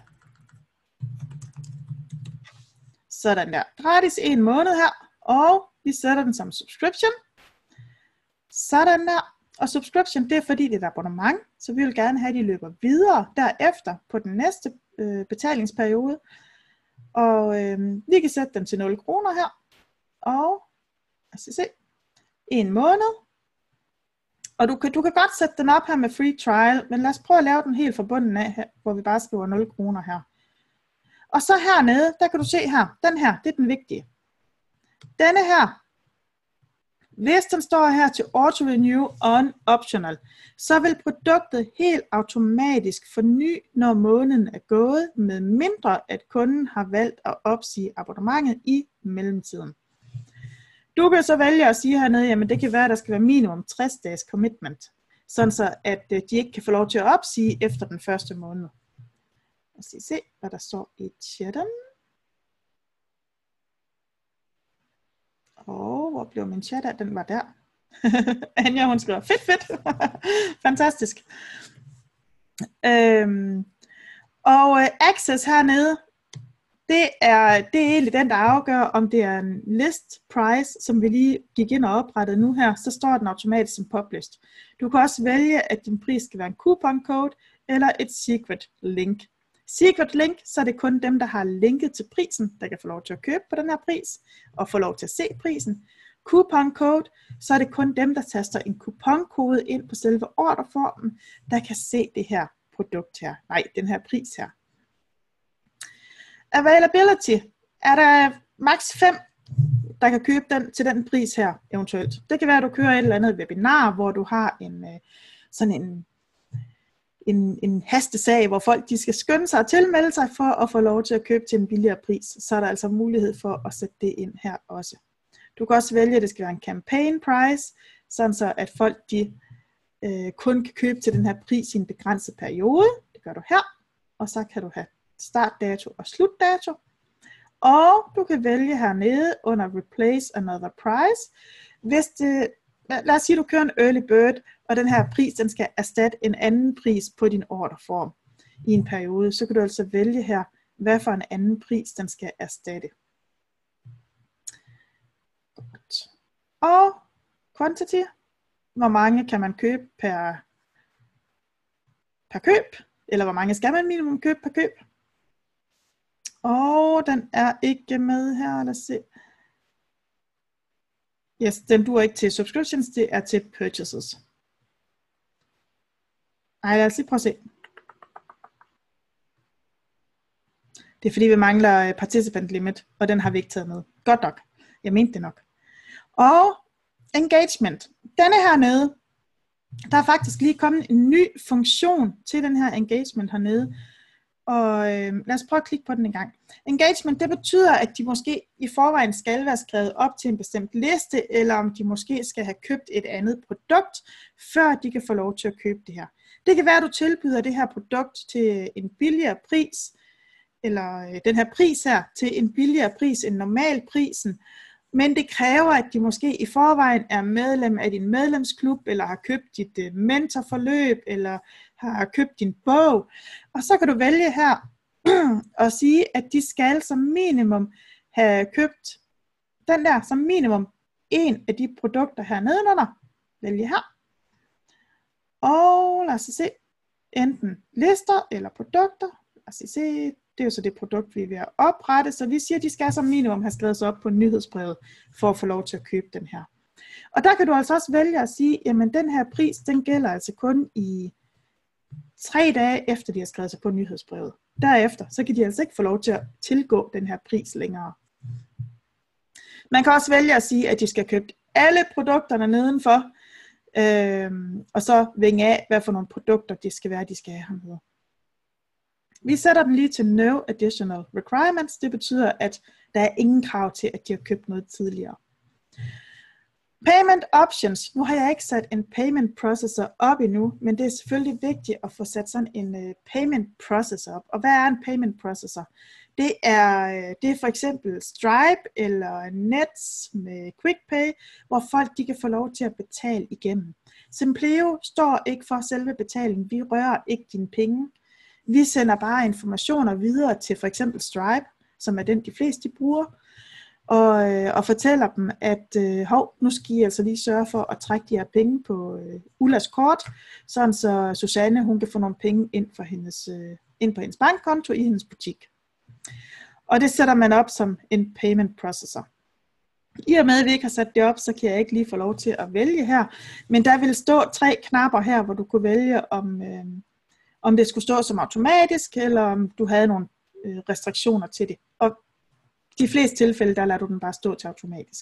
Sådan der. Gratis en måned her, og vi sætter den som subscription. Sådan der. Og subscription, det er fordi det er et abonnement, så vi vil gerne have, at de løber videre derefter på den næste betalingsperiode. Og vi kan sætte den til 0 kroner her. Og lad os se. En måned. Og du kan godt sætte den op her med free trial, men lad os prøve at lave den helt fra bunden af her, hvor vi bare skriver 0 kroner her. Og så hernede, der kan du se her, den her, det er den vigtige. Denne her, hvis den står her til auto renew on optional, så vil produktet helt automatisk forny, når måneden er gået, med mindre at kunden har valgt at opsige abonnementet i mellemtiden. Du kan så vælge at sige hernede, jamen det kan være, at der skal være minimum 60 dages commitment, sådan så at de ikke kan få lov til at opsige efter den første måned. Lad os se, hvad der står i chatten. Hvor blev min chat af? Den var der. Anja, hun skriver, fedt. Fantastisk. Access hernede, det er egentlig den, der afgør, om det er en list price, som vi lige gik ind og oprettede nu her, så står den automatisk som published. Du kan også vælge, at din pris skal være en coupon code, eller et secret link. Secret link, så er det kun dem, der har linket til prisen, der kan få lov til at købe på den her pris, og få lov til at se prisen. Coupon code, så er det kun dem, der taster en kuponkode ind på selve ordreformen, der kan se det her produkt her. Nej, den her pris her. Availability, er der maks 5, der kan købe den til den pris her eventuelt. Det kan være, at du kører et eller andet webinar, hvor du har en hastesag, hvor folk de skal skynde sig at tilmelde sig for at få lov til at købe til en billigere pris. Så er der altså mulighed for at sætte det ind her også. Du kan også vælge, at det skal være en campaign price, sådan så at folk de kun kan købe til den her pris i en begrænset periode. Det gør du her. Og så kan du have startdato og slutdato. Og du kan vælge hernede under Replace Another Price. Hvis det lad os sige, at du kører en early bird, og den her pris, den skal erstatte en anden pris på din ordreform i en periode. Så kan du altså vælge her, hvad for en anden pris, den skal erstatte. Godt. Og quantity, hvor mange kan man købe per køb, eller hvor mange skal man minimum købe per køb. Og den er ikke med her, lad os se. Yes, den duer ikke til subscriptions, det er til purchases. Ej, lad os lige prøve at se. Det er fordi, vi mangler participant limit, og den har vi ikke taget med. Godt nok. Jeg mente det nok. Og engagement. Denne her nede, der er faktisk lige kommet en ny funktion til den her engagement hernede. Og lad os prøve at klikke på den en gang. Engagement, det betyder, at de måske i forvejen skal være skrevet op til en bestemt liste, eller om de måske skal have købt et andet produkt, før de kan få lov til at købe det her. Det kan være, at du tilbyder det her produkt til en billigere pris, eller den her pris her til en billigere pris end normalprisen, men det kræver, at de måske i forvejen er medlem af din medlemsklub, eller har købt dit mentorforløb, eller har købt din bog. Og så kan du vælge her og sige, at de skal som minimum have købt den der som minimum en af de produkter her nedenunder. Vælge her. Og lad os se, enten lister eller produkter. Lad os se. Det er jo så det produkt, vi er ved at oprette, så vi siger, at de skal som minimum have skrevet sig op på nyhedsbrevet, for at få lov til at købe den her. Og der kan du altså også vælge at sige, jamen den her pris, den gælder altså kun i 3 dage, efter de har skrevet sig på nyhedsbrevet. Derefter, så kan de altså ikke få lov til at tilgå den her pris længere. Man kan også vælge at sige, at de skal købe alle produkterne nedenfor, og så vinge af, hvad for nogle produkter det skal være, de skal have hernede. Vi sætter den lige til no additional requirements. Det betyder, at der er ingen krav til, at de har købt noget tidligere. Payment options. Nu har jeg ikke sat en payment processor op endnu, men det er selvfølgelig vigtigt at få sat sådan en payment processor op. Og hvad er en payment processor? Det er for eksempel Stripe eller Nets med QuickPay, hvor folk de kan få lov til at betale igennem. Simpleo står ikke for selve betalingen. Vi rører ikke dine penge. Vi sender bare informationer videre til for eksempel Stripe, som er den de fleste de bruger, og fortæller dem, at nu skal I altså lige sørge for at trække de her penge på Ullas kort, sådan så Susanne hun kan få nogle penge ind på hendes bankkonto i hendes butik. Og det sætter man op som en payment processor. I og med at vi ikke har sat det op, så kan jeg ikke lige få lov til at vælge her, men der vil stå 3 knapper her, hvor du kunne vælge om det skulle stå som automatisk, eller om du havde nogle restriktioner til det. Og de fleste tilfælde, der lader du den bare stå til automatisk.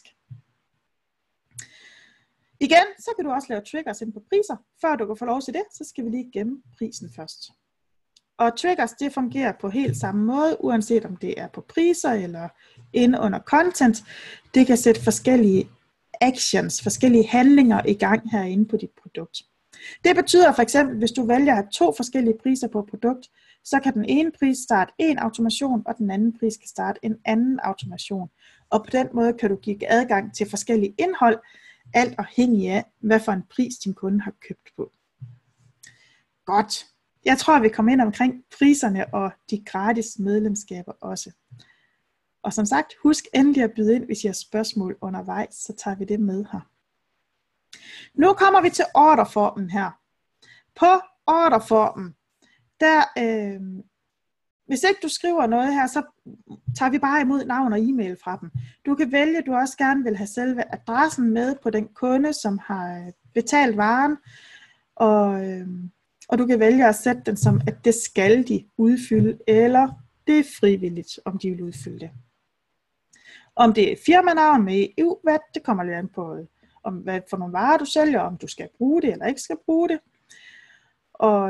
Igen, så kan du også lave triggers ind på priser. Før du kan få lov til det, så skal vi lige gemme prisen først. Og triggers, det fungerer på helt samme måde, uanset om det er på priser eller inde under content. Det kan sætte forskellige actions, forskellige handlinger i gang herinde på dit produkt. Det betyder for eksempel, hvis du vælger at have 2 forskellige priser på et produkt, så kan den ene pris starte en automation, og den anden pris kan starte en anden automation. Og på den måde kan du give adgang til forskellige indhold, alt afhængig af, hvad for en pris din kunde har købt på. Godt. Jeg tror, vi kommer ind omkring priserne og de gratis medlemskaber også. Og som sagt, husk endelig at byde ind, hvis I har spørgsmål undervejs, så tager vi det med her. Nu kommer vi til orderformen her. På orderformen, der, hvis ikke du skriver noget her, så tager vi bare imod navn og e-mail fra dem. Du kan vælge, at du også gerne vil have selve adressen med på den kunde, som har betalt varen, og du kan vælge at sætte den som, at det skal de udfylde, eller det er frivilligt, om de vil udfylde det. Om det er firmanavn med EU-VAT, det kommer lidt an på, om hvad for nogle varer du sælger, om du skal bruge det eller ikke skal bruge det. Og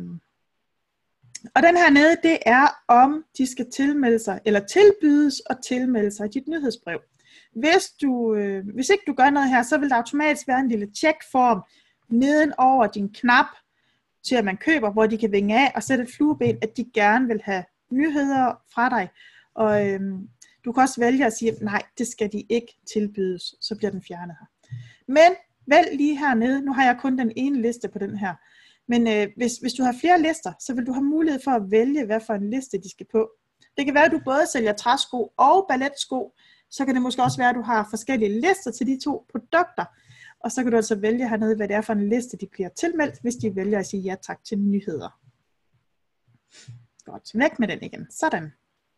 den her nede, det er om de skal tilmelde sig, eller tilbydes og tilmelde sig i dit nyhedsbrev. Hvis ikke du gør noget her, så vil der automatisk være en lille checkform neden over din knap, til at man køber, hvor de kan vinge af og sætte et flueben, at de gerne vil have nyheder fra dig. Og du kan også vælge at sige, nej, det skal de ikke tilbydes, så bliver den fjernet her. Men Vælg lige hernede. Nu har jeg kun den ene liste på den her. Men hvis du har flere lister, så vil du have mulighed for at vælge, hvad for en liste de skal på. Det kan være, at du både sælger træsko og balletsko. Så kan det måske også være, at du har forskellige lister til de 2 produkter. Og så kan du altså vælge hernede, hvad det er for en liste, de bliver tilmeldt, hvis de vælger at sige ja tak til nyheder. Godt, væk med den igen. Sådan.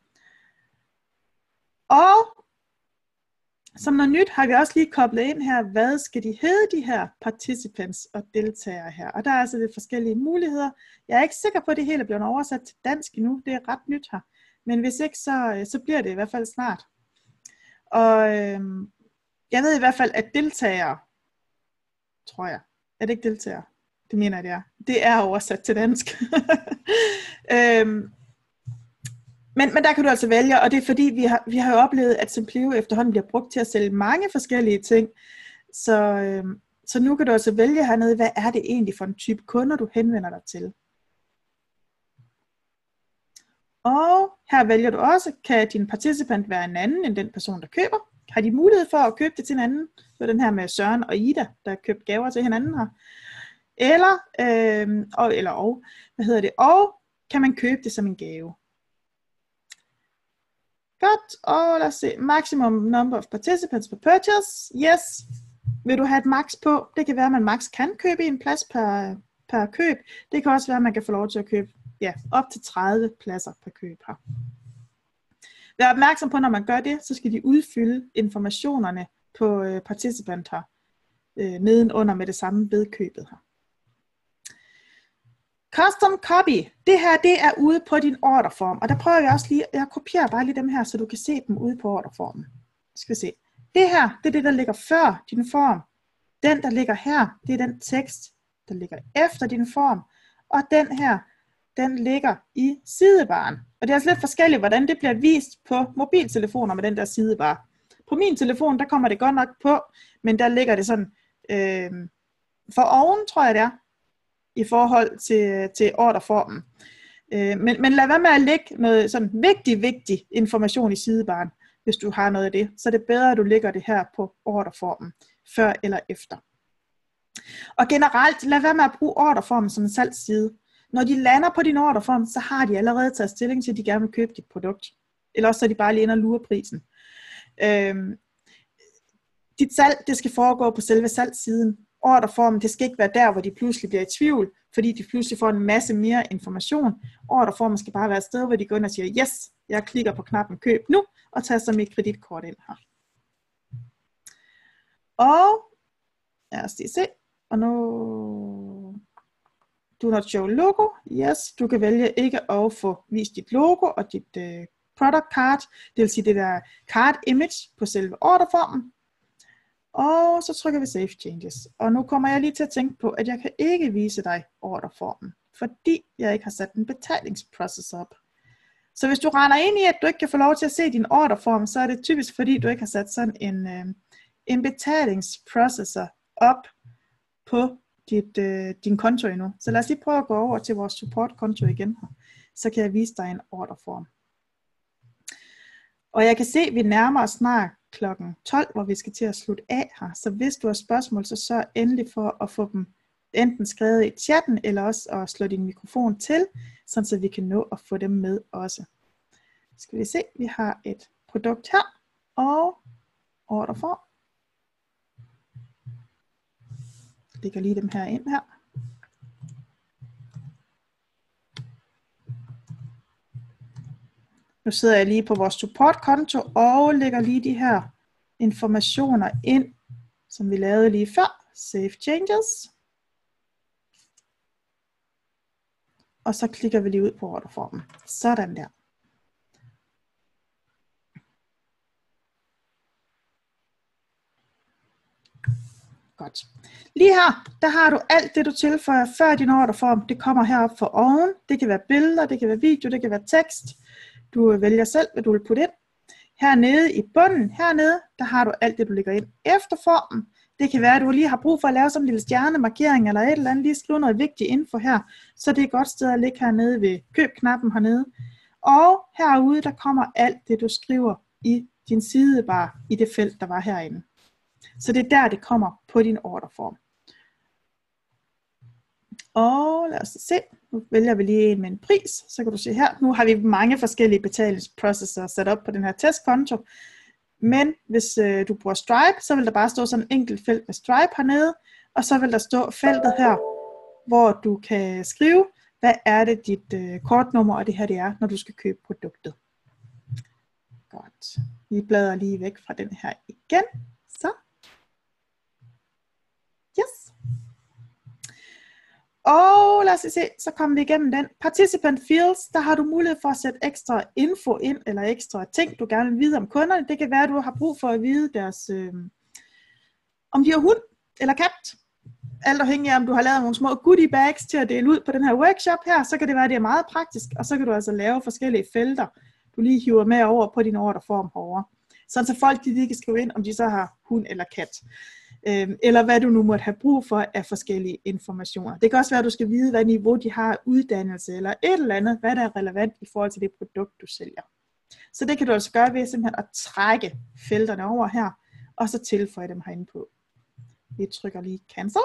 Og som noget nyt har vi også lige koblet ind her, hvad skal de hedde, de her participants og deltagere her. Og der er altså lidt forskellige muligheder. Jeg er ikke sikker på, at det hele er blevet oversat til dansk endnu. Det er ret nyt her. Men hvis ikke, så bliver det i hvert fald snart. Og jeg ved i hvert fald, at deltagere, tror jeg, er det ikke deltagere? Det mener jeg, det er. Det er oversat til dansk. Men der kan du altså vælge, og det er fordi, vi har jo oplevet, at Simplio efterhånden bliver brugt til at sælge mange forskellige ting. Så nu kan du altså vælge hernede, hvad er det egentlig for en type kunder, du henvender dig til. Og her vælger du også, kan din participant være en anden end den person, der køber? Har de mulighed for at købe det til en anden? Så den her med Søren og Ida, der har købt gaver til hinanden her. Og kan man købe det som en gave? Godt, og lad os se. Maximum number of participants per purchase. Yes. Vil du have et max på? Det kan være, at man max kan købe en plads per køb. Det kan også være, at man kan få lov til at købe op til 30 pladser per køb her. Vær opmærksom på, når man gør det, så skal de udfylde informationerne på participant her, nedenunder med det samme ved købet her. Custom copy, det her det er ude på din orderform, og der prøver jeg også lige, jeg kopierer bare lige dem her, så du kan se dem ude på orderformen. Skal vi se. Det her, det er det, der ligger før din form. Den, der ligger her, det er den tekst, der ligger efter din form. Og den her, den ligger i sidebaren. Og det er altså lidt forskelligt, hvordan det bliver vist på mobiltelefoner med den der sidebar. På min telefon, der kommer det godt nok på, men der ligger det sådan for oven, tror jeg det er, i forhold til orderformen. Men lad være med at lægge noget sådan vigtig information i sidebaren, hvis du har noget af det. Så er det bedre, at du lægger det her på orderformen, før eller efter. Og generelt, lad være med at bruge orderformen som en salgsside. Når de lander på din orderform, så har de allerede taget stilling til, at de gerne vil købe dit produkt. Eller også så er de bare lige inde og lurer prisen. Dit salg, det skal foregå på selve salgssiden. Orderformen, det skal ikke være der, hvor de pludselig bliver i tvivl, fordi de pludselig får en masse mere information. Orderformen skal bare være et sted, hvor de går ind og siger, yes, jeg klikker på knappen køb nu, og tager så mit kreditkort ind her. Og lad os lige se, og nu do not show logo. Yes, du kan vælge ikke at få vist dit logo og dit product card, det vil sige det der card image på selve orderformen. Og så trykker vi Save Changes. Og nu kommer jeg lige til at tænke på, at jeg kan ikke vise dig orderformen, fordi jeg ikke har sat en betalingsprocess op. Så hvis du render ind i, at du ikke kan få lov til at se din orderform, så er det typisk fordi, du ikke har sat sådan en betalingsprocessor op på din konto endnu. Så lad os lige prøve at gå over til vores support-konto igen her. Så kan jeg vise dig en orderform. Og jeg kan se, at vi nærmer os snart kl. 12, hvor vi skal til at slutte af her. Så hvis du har spørgsmål, så sørg endelig for at få dem enten skrevet i chatten, eller også at slå din mikrofon til, sådan så vi kan nå at få dem med også. Skal vi se, vi har et produkt her, og orderform. Jeg lægger lige dem her ind her. Nu sidder jeg lige på vores support-konto og lægger lige de her informationer ind, som vi lavede lige før. Save Changes. Og så klikker vi lige ud på orderformen. Sådan der. Godt. Lige her, der har du alt det, du tilføjer før din orderform. Det kommer herop for oven. Det kan være billeder, det kan være video, det kan være tekst. Du vælger selv, hvad du vil putte ind. Hernede i bunden, hernede, der har du alt det, du lægger ind efter formen. Det kan være, at du lige har brug for at lave sådan en lille stjernemarkering eller et eller andet, lige skrive noget vigtigt info her. Så det er et godt sted at ligge hernede ved købknappen hernede. Og herude, der kommer alt det, du skriver i din sidebar i det felt, der var herinde. Så det er der, det kommer på din orderform. Og lad os se, nu vælger vi lige en med en pris, så kan du se her, nu har vi mange forskellige betalingsprocesser sat op på den her testkonto, men hvis du bruger Stripe, så vil der bare stå sådan en enkelt felt med Stripe hernede, og så vil der stå feltet her, hvor du kan skrive, hvad er det dit kortnummer, og det her det er, når du skal købe produktet. Godt, vi bladrer lige væk fra den her igen, så. Yes. Og lad os se, så kommer vi igennem den. Participant fields, der har du mulighed for at sætte ekstra info ind, eller ekstra ting, du gerne vil vide om kunderne. Det kan være, at du har brug for at vide deres, om de har hund eller kat. Alt afhængig af, om du har lavet nogle små goodie bags til at dele ud på den her workshop her, så kan det være, at det er meget praktisk, og så kan du altså lave forskellige felter, du lige hiver med over på din orderform herovre. Sådan så folk de lige kan skrive ind, om de så har hund eller kat. Eller hvad du nu måtte have brug for af forskellige informationer. Det kan også være, at du skal vide, hvad niveau de har af uddannelse, eller et eller andet, hvad der er relevant i forhold til det produkt, du sælger. Så det kan du altså gøre ved simpelthen at trække felterne over her, og så tilføje dem herinde på. Vi trykker lige cancel.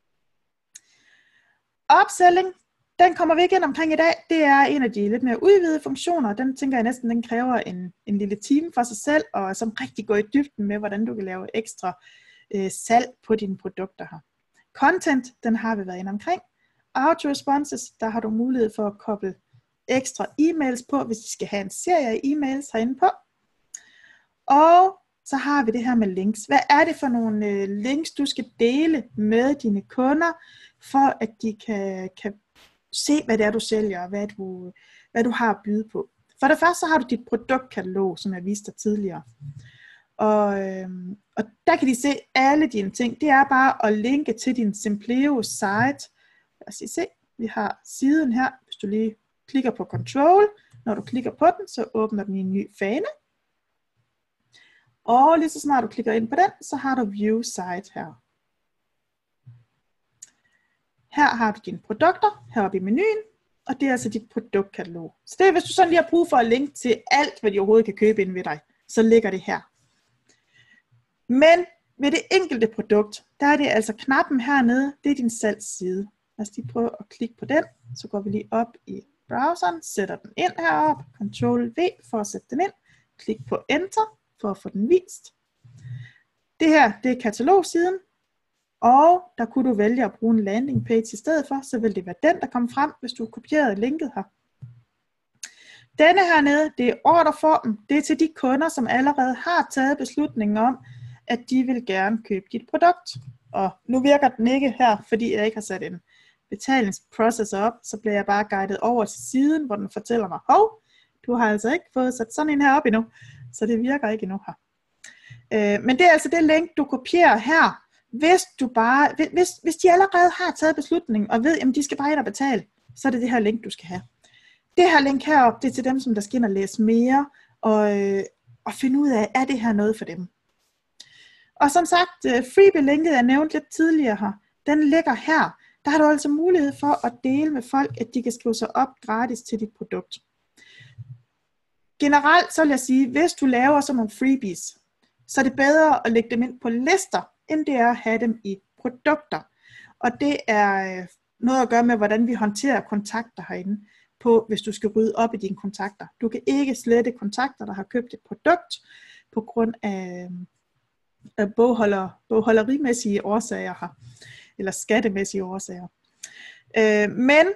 Upselling, den kommer vi ikke ind omkring i dag. Det er en af de lidt mere udvidede funktioner. Den tænker jeg næsten, den kræver en lille time for sig selv, og som rigtig går i dybden med, hvordan du kan lave ekstra salg på dine produkter her. Content, den har vi været inde omkring. Auto-responses, der har du mulighed for at koble ekstra e-mails på, hvis de skal have en serie af e-mails herinde på. Og så har vi det her med links. Hvad er det for nogle links, du skal dele med dine kunder, for at de kan se, hvad det er, du sælger, og hvad du har at byde på. For det første, så har du dit produktkatalog, som jeg viste dig tidligere. Og der kan de se alle dine ting. Det er bare at linke til din Simpleo site. Lad os se, vi har siden her. Hvis du lige klikker på Control, når du klikker på den, så åbner den i en ny fane. Og lige så snart du klikker ind på den, så har du View Site her. Her har du dine produkter, heroppe i menuen, og det er altså dit produktkatalog. Så det er, hvis du sådan lige har brug for at linke til alt, hvad de overhovedet kan købe ind ved dig, så ligger det her. Men ved det enkelte produkt, der er det altså knappen hernede, det er din salgsside. Lad os lige prøve at klikke på den, så går vi lige op i browseren, sætter den ind heroppe, Ctrl-V for at sætte den ind, klik på Enter for at få den vist. Det her, det er katalogsiden, og der kunne du vælge at bruge en landing page i stedet for, så vil det være den, der kommer frem, hvis du kopierede linket her. Denne hernede, det er orderformen, det er til de kunder, som allerede har taget beslutningen om, at de vil gerne købe dit produkt. Og nu virker den ikke her, fordi jeg ikke har sat en betalingsprocessor op, så bliver jeg bare guidet over til siden, hvor den fortæller mig, hov, du har altså ikke fået sat sådan en her op endnu, så det virker ikke endnu her. Men det er altså det link, du kopierer her, hvis de allerede har taget beslutningen, og ved, at de skal bare ind og betale, så er det det her link, du skal have. Det her link heroppe, det er til dem, som der skal ind og læse mere, og finde ud af, er det her noget for dem. Og som sagt, freebie-linket, jeg nævnte lidt tidligere her, den ligger her. Der har du altså mulighed for at dele med folk, at de kan skrive sig op gratis til dit produkt. Generelt så vil jeg sige, hvis du laver sådan nogle freebies, så er det bedre at lægge dem ind på lister, end det er at have dem i produkter. Og det er noget at gøre med, hvordan vi håndterer kontakter herinde, hvis du skal rydde op i dine kontakter. Du kan ikke slette kontakter, der har købt et produkt, på grund af bogholderimæssige årsager her, eller skattemæssige årsager. Men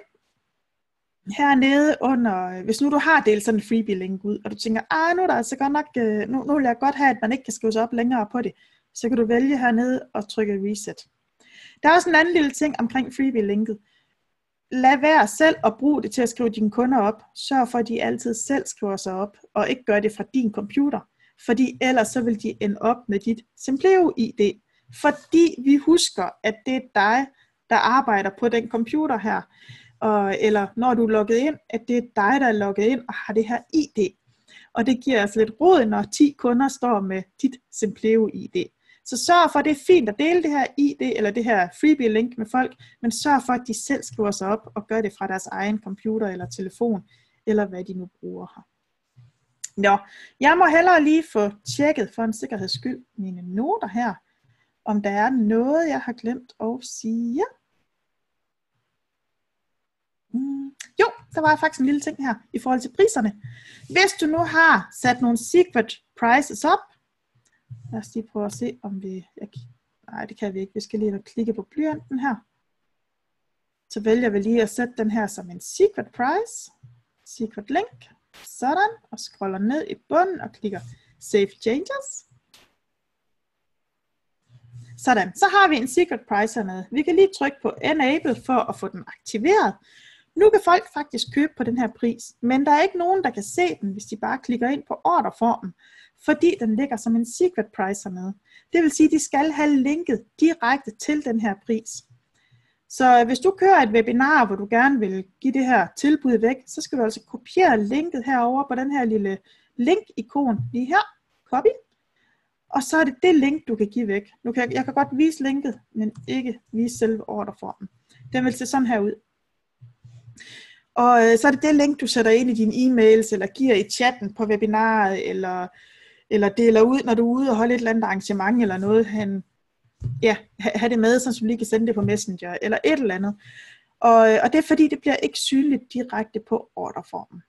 hernede under, hvis nu du har delt sådan en freebie-link ud, og du tænker, nu er der altså godt nok, nu vil jeg godt have, at man ikke kan skrive sig op længere på det, så kan du vælge hernede og trykke reset. Der er også en anden lille ting omkring freebie-linket. Lad være selv at bruge det til at skrive dine kunder op. Sørg for, at de altid selv skriver sig op, og ikke gør det fra din computer. Fordi ellers så vil de ende op med dit Simpleo ID. Fordi vi husker, at det er dig, der arbejder på den computer her. Eller når du er logget ind, at det er dig, der er logget ind og har det her ID. Og det giver altså lidt råd, når 10 kunder står med dit Simpleo ID. Så sørg for, at det er fint at dele det her ID, eller det her freebie-link med folk, men sørg for, at de selv skriver sig op og gør det fra deres egen computer eller telefon, eller hvad de nu bruger her. Nå, jeg må hellere lige få tjekket for en sikkerheds skyld mine noter her. om der er noget, jeg har glemt at sige. Jo, der var faktisk en lille ting her i forhold til priserne. Hvis du nu har sat nogle secret prices op, lad os lige prøve at se, om vi... Nej, det kan vi ikke. Vi skal lige klikke på blyanten her. Så vælger vi lige at sætte den her som en secret price. Secret link. Sådan. Og scroller ned i bunden og klikker Save Changes. Sådan. Så har vi en secret price hernede. Vi kan lige trykke på Enable for at få den aktiveret. Nu kan folk faktisk købe på den her pris, men der er ikke nogen, der kan se den, hvis de bare klikker ind på orderformen, fordi den ligger som en secret price hernede. Det vil sige, at de skal have linket direkte til den her pris. Så hvis du kører et webinar, hvor du gerne vil give det her tilbud væk, så skal du altså kopiere linket herover på den her lille link-ikon lige her. Copy. Og så er det det link, du kan give væk. Jeg kan godt vise linket, men ikke vise selve orderformen. Den vil se sådan her ud. Og så er det det link, du sætter ind i dine e-mails, eller giver i chatten på webinaret, eller deler ud, når du er ude og holde et eller andet arrangement, eller noget, have det med, så du lige kan sende det på Messenger, eller et eller andet. Og det er fordi, det bliver ikke synligt direkte på orderformen.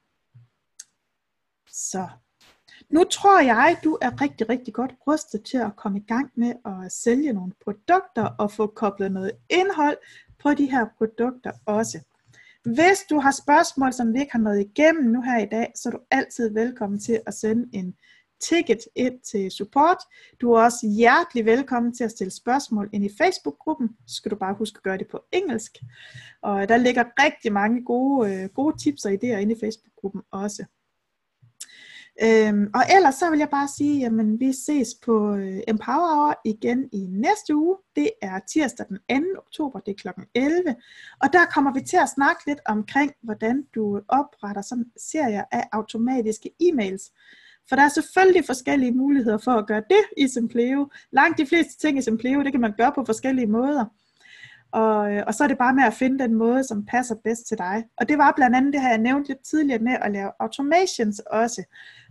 Så nu tror jeg, du er rigtig, rigtig godt rustet til at komme i gang med at sælge nogle produkter, og få koblet noget indhold på de her produkter også. Hvis du har spørgsmål, som vi ikke har nået igennem nu her i dag, så er du altid velkommen til at sende en ticket ind til support. Du er også hjertelig velkommen til at stille spørgsmål ind i Facebook-gruppen. Så skal du bare huske at gøre det på engelsk. Og der ligger rigtig mange gode tips og idéer inde i Facebook-gruppen også. Og ellers så vil jeg bare sige, jamen vi ses på Empower Hour igen i næste uge. Det er tirsdag den 2. oktober, det er kl. 11. Og der kommer vi til at snakke lidt omkring, hvordan du opretter sådan serier af automatiske e-mails. For der er selvfølgelig forskellige muligheder for at gøre det i Sempleo. Langt de fleste ting i Sempleo, det kan man gøre på forskellige måder. Og så er det bare med at finde den måde, som passer bedst til dig. Og det var blandt andet det her, jeg nævnte lidt tidligere med at lave automations også,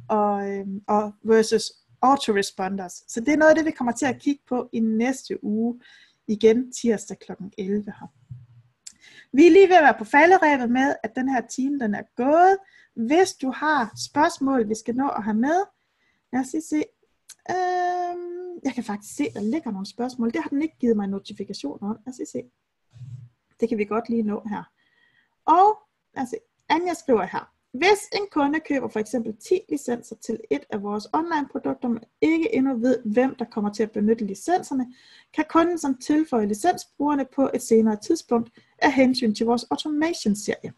og versus autoresponders. Så det er noget af det, vi kommer til at kigge på i næste uge, igen tirsdag kl. 11 her. Vi er lige ved at være på falderevet med, at den her time, den er gået. Hvis du har spørgsmål, vi skal nå at have med, lad os lige se. Jeg kan faktisk se, der ligger nogle spørgsmål. Det har den ikke givet mig en notifikation om. Lad os se. Det kan vi godt lige nå her. Og altså, Anja skriver her. Hvis en kunde køber for eksempel 10 licenser til et af vores online-produkter, men ikke endnu ved, hvem der kommer til at benytte licenserne, kan kunden som tilføje licensbrugerne på et senere tidspunkt af hensyn til vores automation-serie.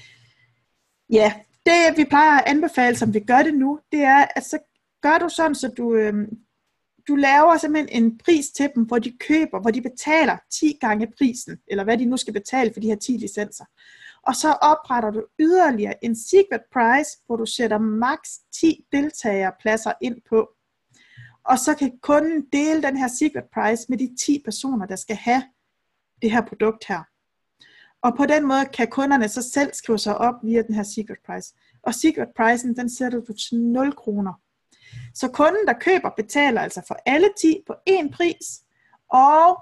Ja, det vi plejer at anbefale, som vi gør det nu, det er, at så gør du sådan, så du laver simpelthen en pris til dem, hvor de køber, hvor de betaler 10 gange prisen, eller hvad de nu skal betale for de her 10 licenser. Og så opretter du yderligere en secret price, hvor du sætter maks 10 deltagerpladser ind på. Og så kan kunden dele den her secret price med de 10 personer, der skal have det her produkt her. Og på den måde kan kunderne så selv skrive sig op via den her secret price. Og secret pricen, den sætter du til 0 kroner. Så kunden, der køber, betaler altså for alle 10 på én pris, og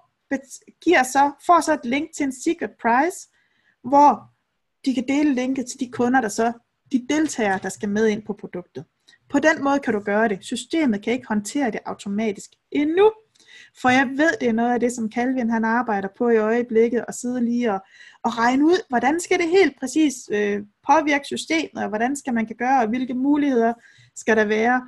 får så et link til en secret price, hvor de kan dele linket til de kunder, de deltagere, der skal med ind på produktet. På den måde kan du gøre det. Systemet kan ikke håndtere det automatisk endnu, for jeg ved, det er noget af det, som Calvin han arbejder på i øjeblikket, og sidder lige og regne ud, hvordan skal det helt præcis påvirke systemet, og hvordan skal man kan gøre, og hvilke muligheder skal der være.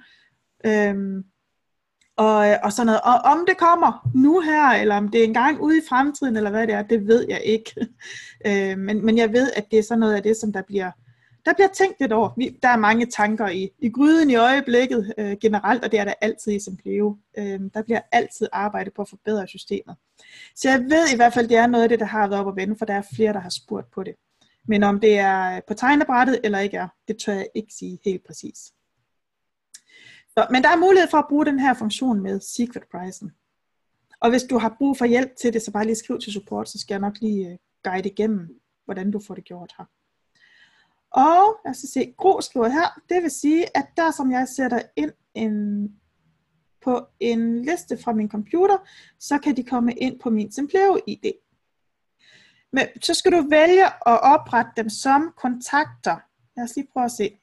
Og sådan noget. Og om det kommer nu her, eller om det er engang ude i fremtiden, eller hvad det er, det ved jeg ikke. Men jeg ved, at det er sådan noget af det, som der bliver tænkt lidt over. Der er mange tanker i gryden i øjeblikket generelt, og det er der altid i Sempleo. Der bliver altid arbejdet på at forbedre systemet. Så jeg ved i hvert fald, det er noget af det, der har været op at vende, for der er flere, der har spurgt på det. Men om det er på tegnebrættet eller ikke er, det tør jeg ikke sige helt præcis. Men der er mulighed for at bruge den her funktion med secret pricen. Og hvis du har brug for hjælp til det, så bare lige skriv til support, så skal jeg nok lige guide igennem, hvordan du får det gjort her. Og lad os se, Gro skriver her, det vil sige, at der som jeg sætter ind på en liste fra min computer, så kan de komme ind på min Simpleo ID. Men så skal du vælge at oprette dem som kontakter. Lad os lige prøve at se.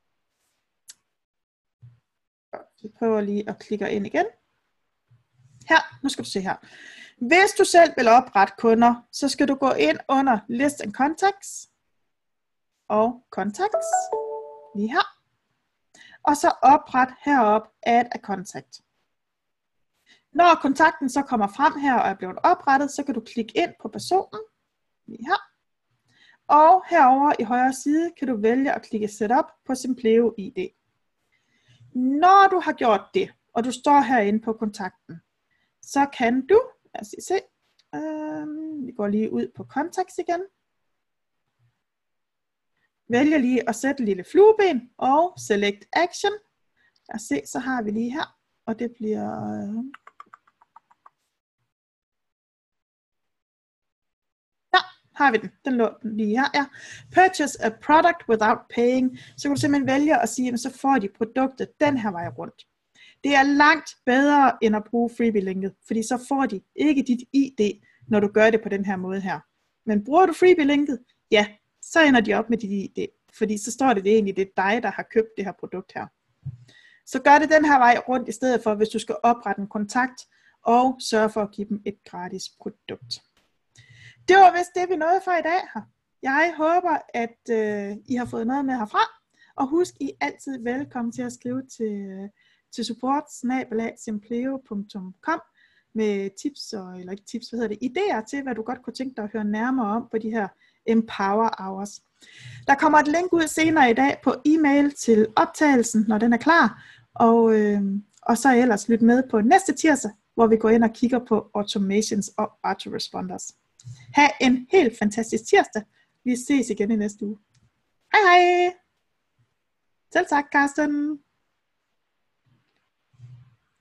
Vi prøver lige at klikke ind igen. Her, nu skal du se her. Hvis du selv vil oprette kunder, så skal du gå ind under List and Contacts og Contacts, lige her. Og så opret heroppe Add a Contact. Når kontakten så kommer frem her og er blevet oprettet, så kan du klikke ind på personen, lige her. Og herover i højre side kan du vælge at klikke Setup på Simpleo ID. Når du har gjort det, og du står herinde på kontakten, så kan du, lad os se, vi går lige ud på Contacts igen. Vælger lige at sætte et lille flueben og Select Action. Lad os se, så har vi lige her, og det bliver... Ja, har vi den. Den lå lige her. Ja. Purchase a product without paying. Så kan du simpelthen vælge at sige, at så får de produktet den her vej rundt. Det er langt bedre end at bruge freebie-linket, fordi så får de ikke dit ID, når du gør det på den her måde her. Men bruger du freebie-linket, ja, så ender de op med dit ID, fordi så står det egentlig, det er dig, der har købt det her produkt her. Så gør det den her vej rundt, i stedet for, hvis du skal oprette en kontakt, og sørge for at give dem et gratis produkt. Det var vist det, vi nåede for i dag her. Jeg håber, at I har fået noget med herfra, og husk, I er altid velkommen til at skrive til support@simpleo.com med tips, eller ikke tips, idéer til, hvad du godt kunne tænke dig at høre nærmere om på de her Empower Hours. Der kommer et link ud senere i dag på e-mail til optagelsen, når den er klar, og så ellers lyt med på næste tirsdag, hvor vi går ind og kigger på automations og autoresponders. Ha' en helt fantastisk tirsdag. Vi ses igen i næste uge. Hej hej! Selv tak, Carsten.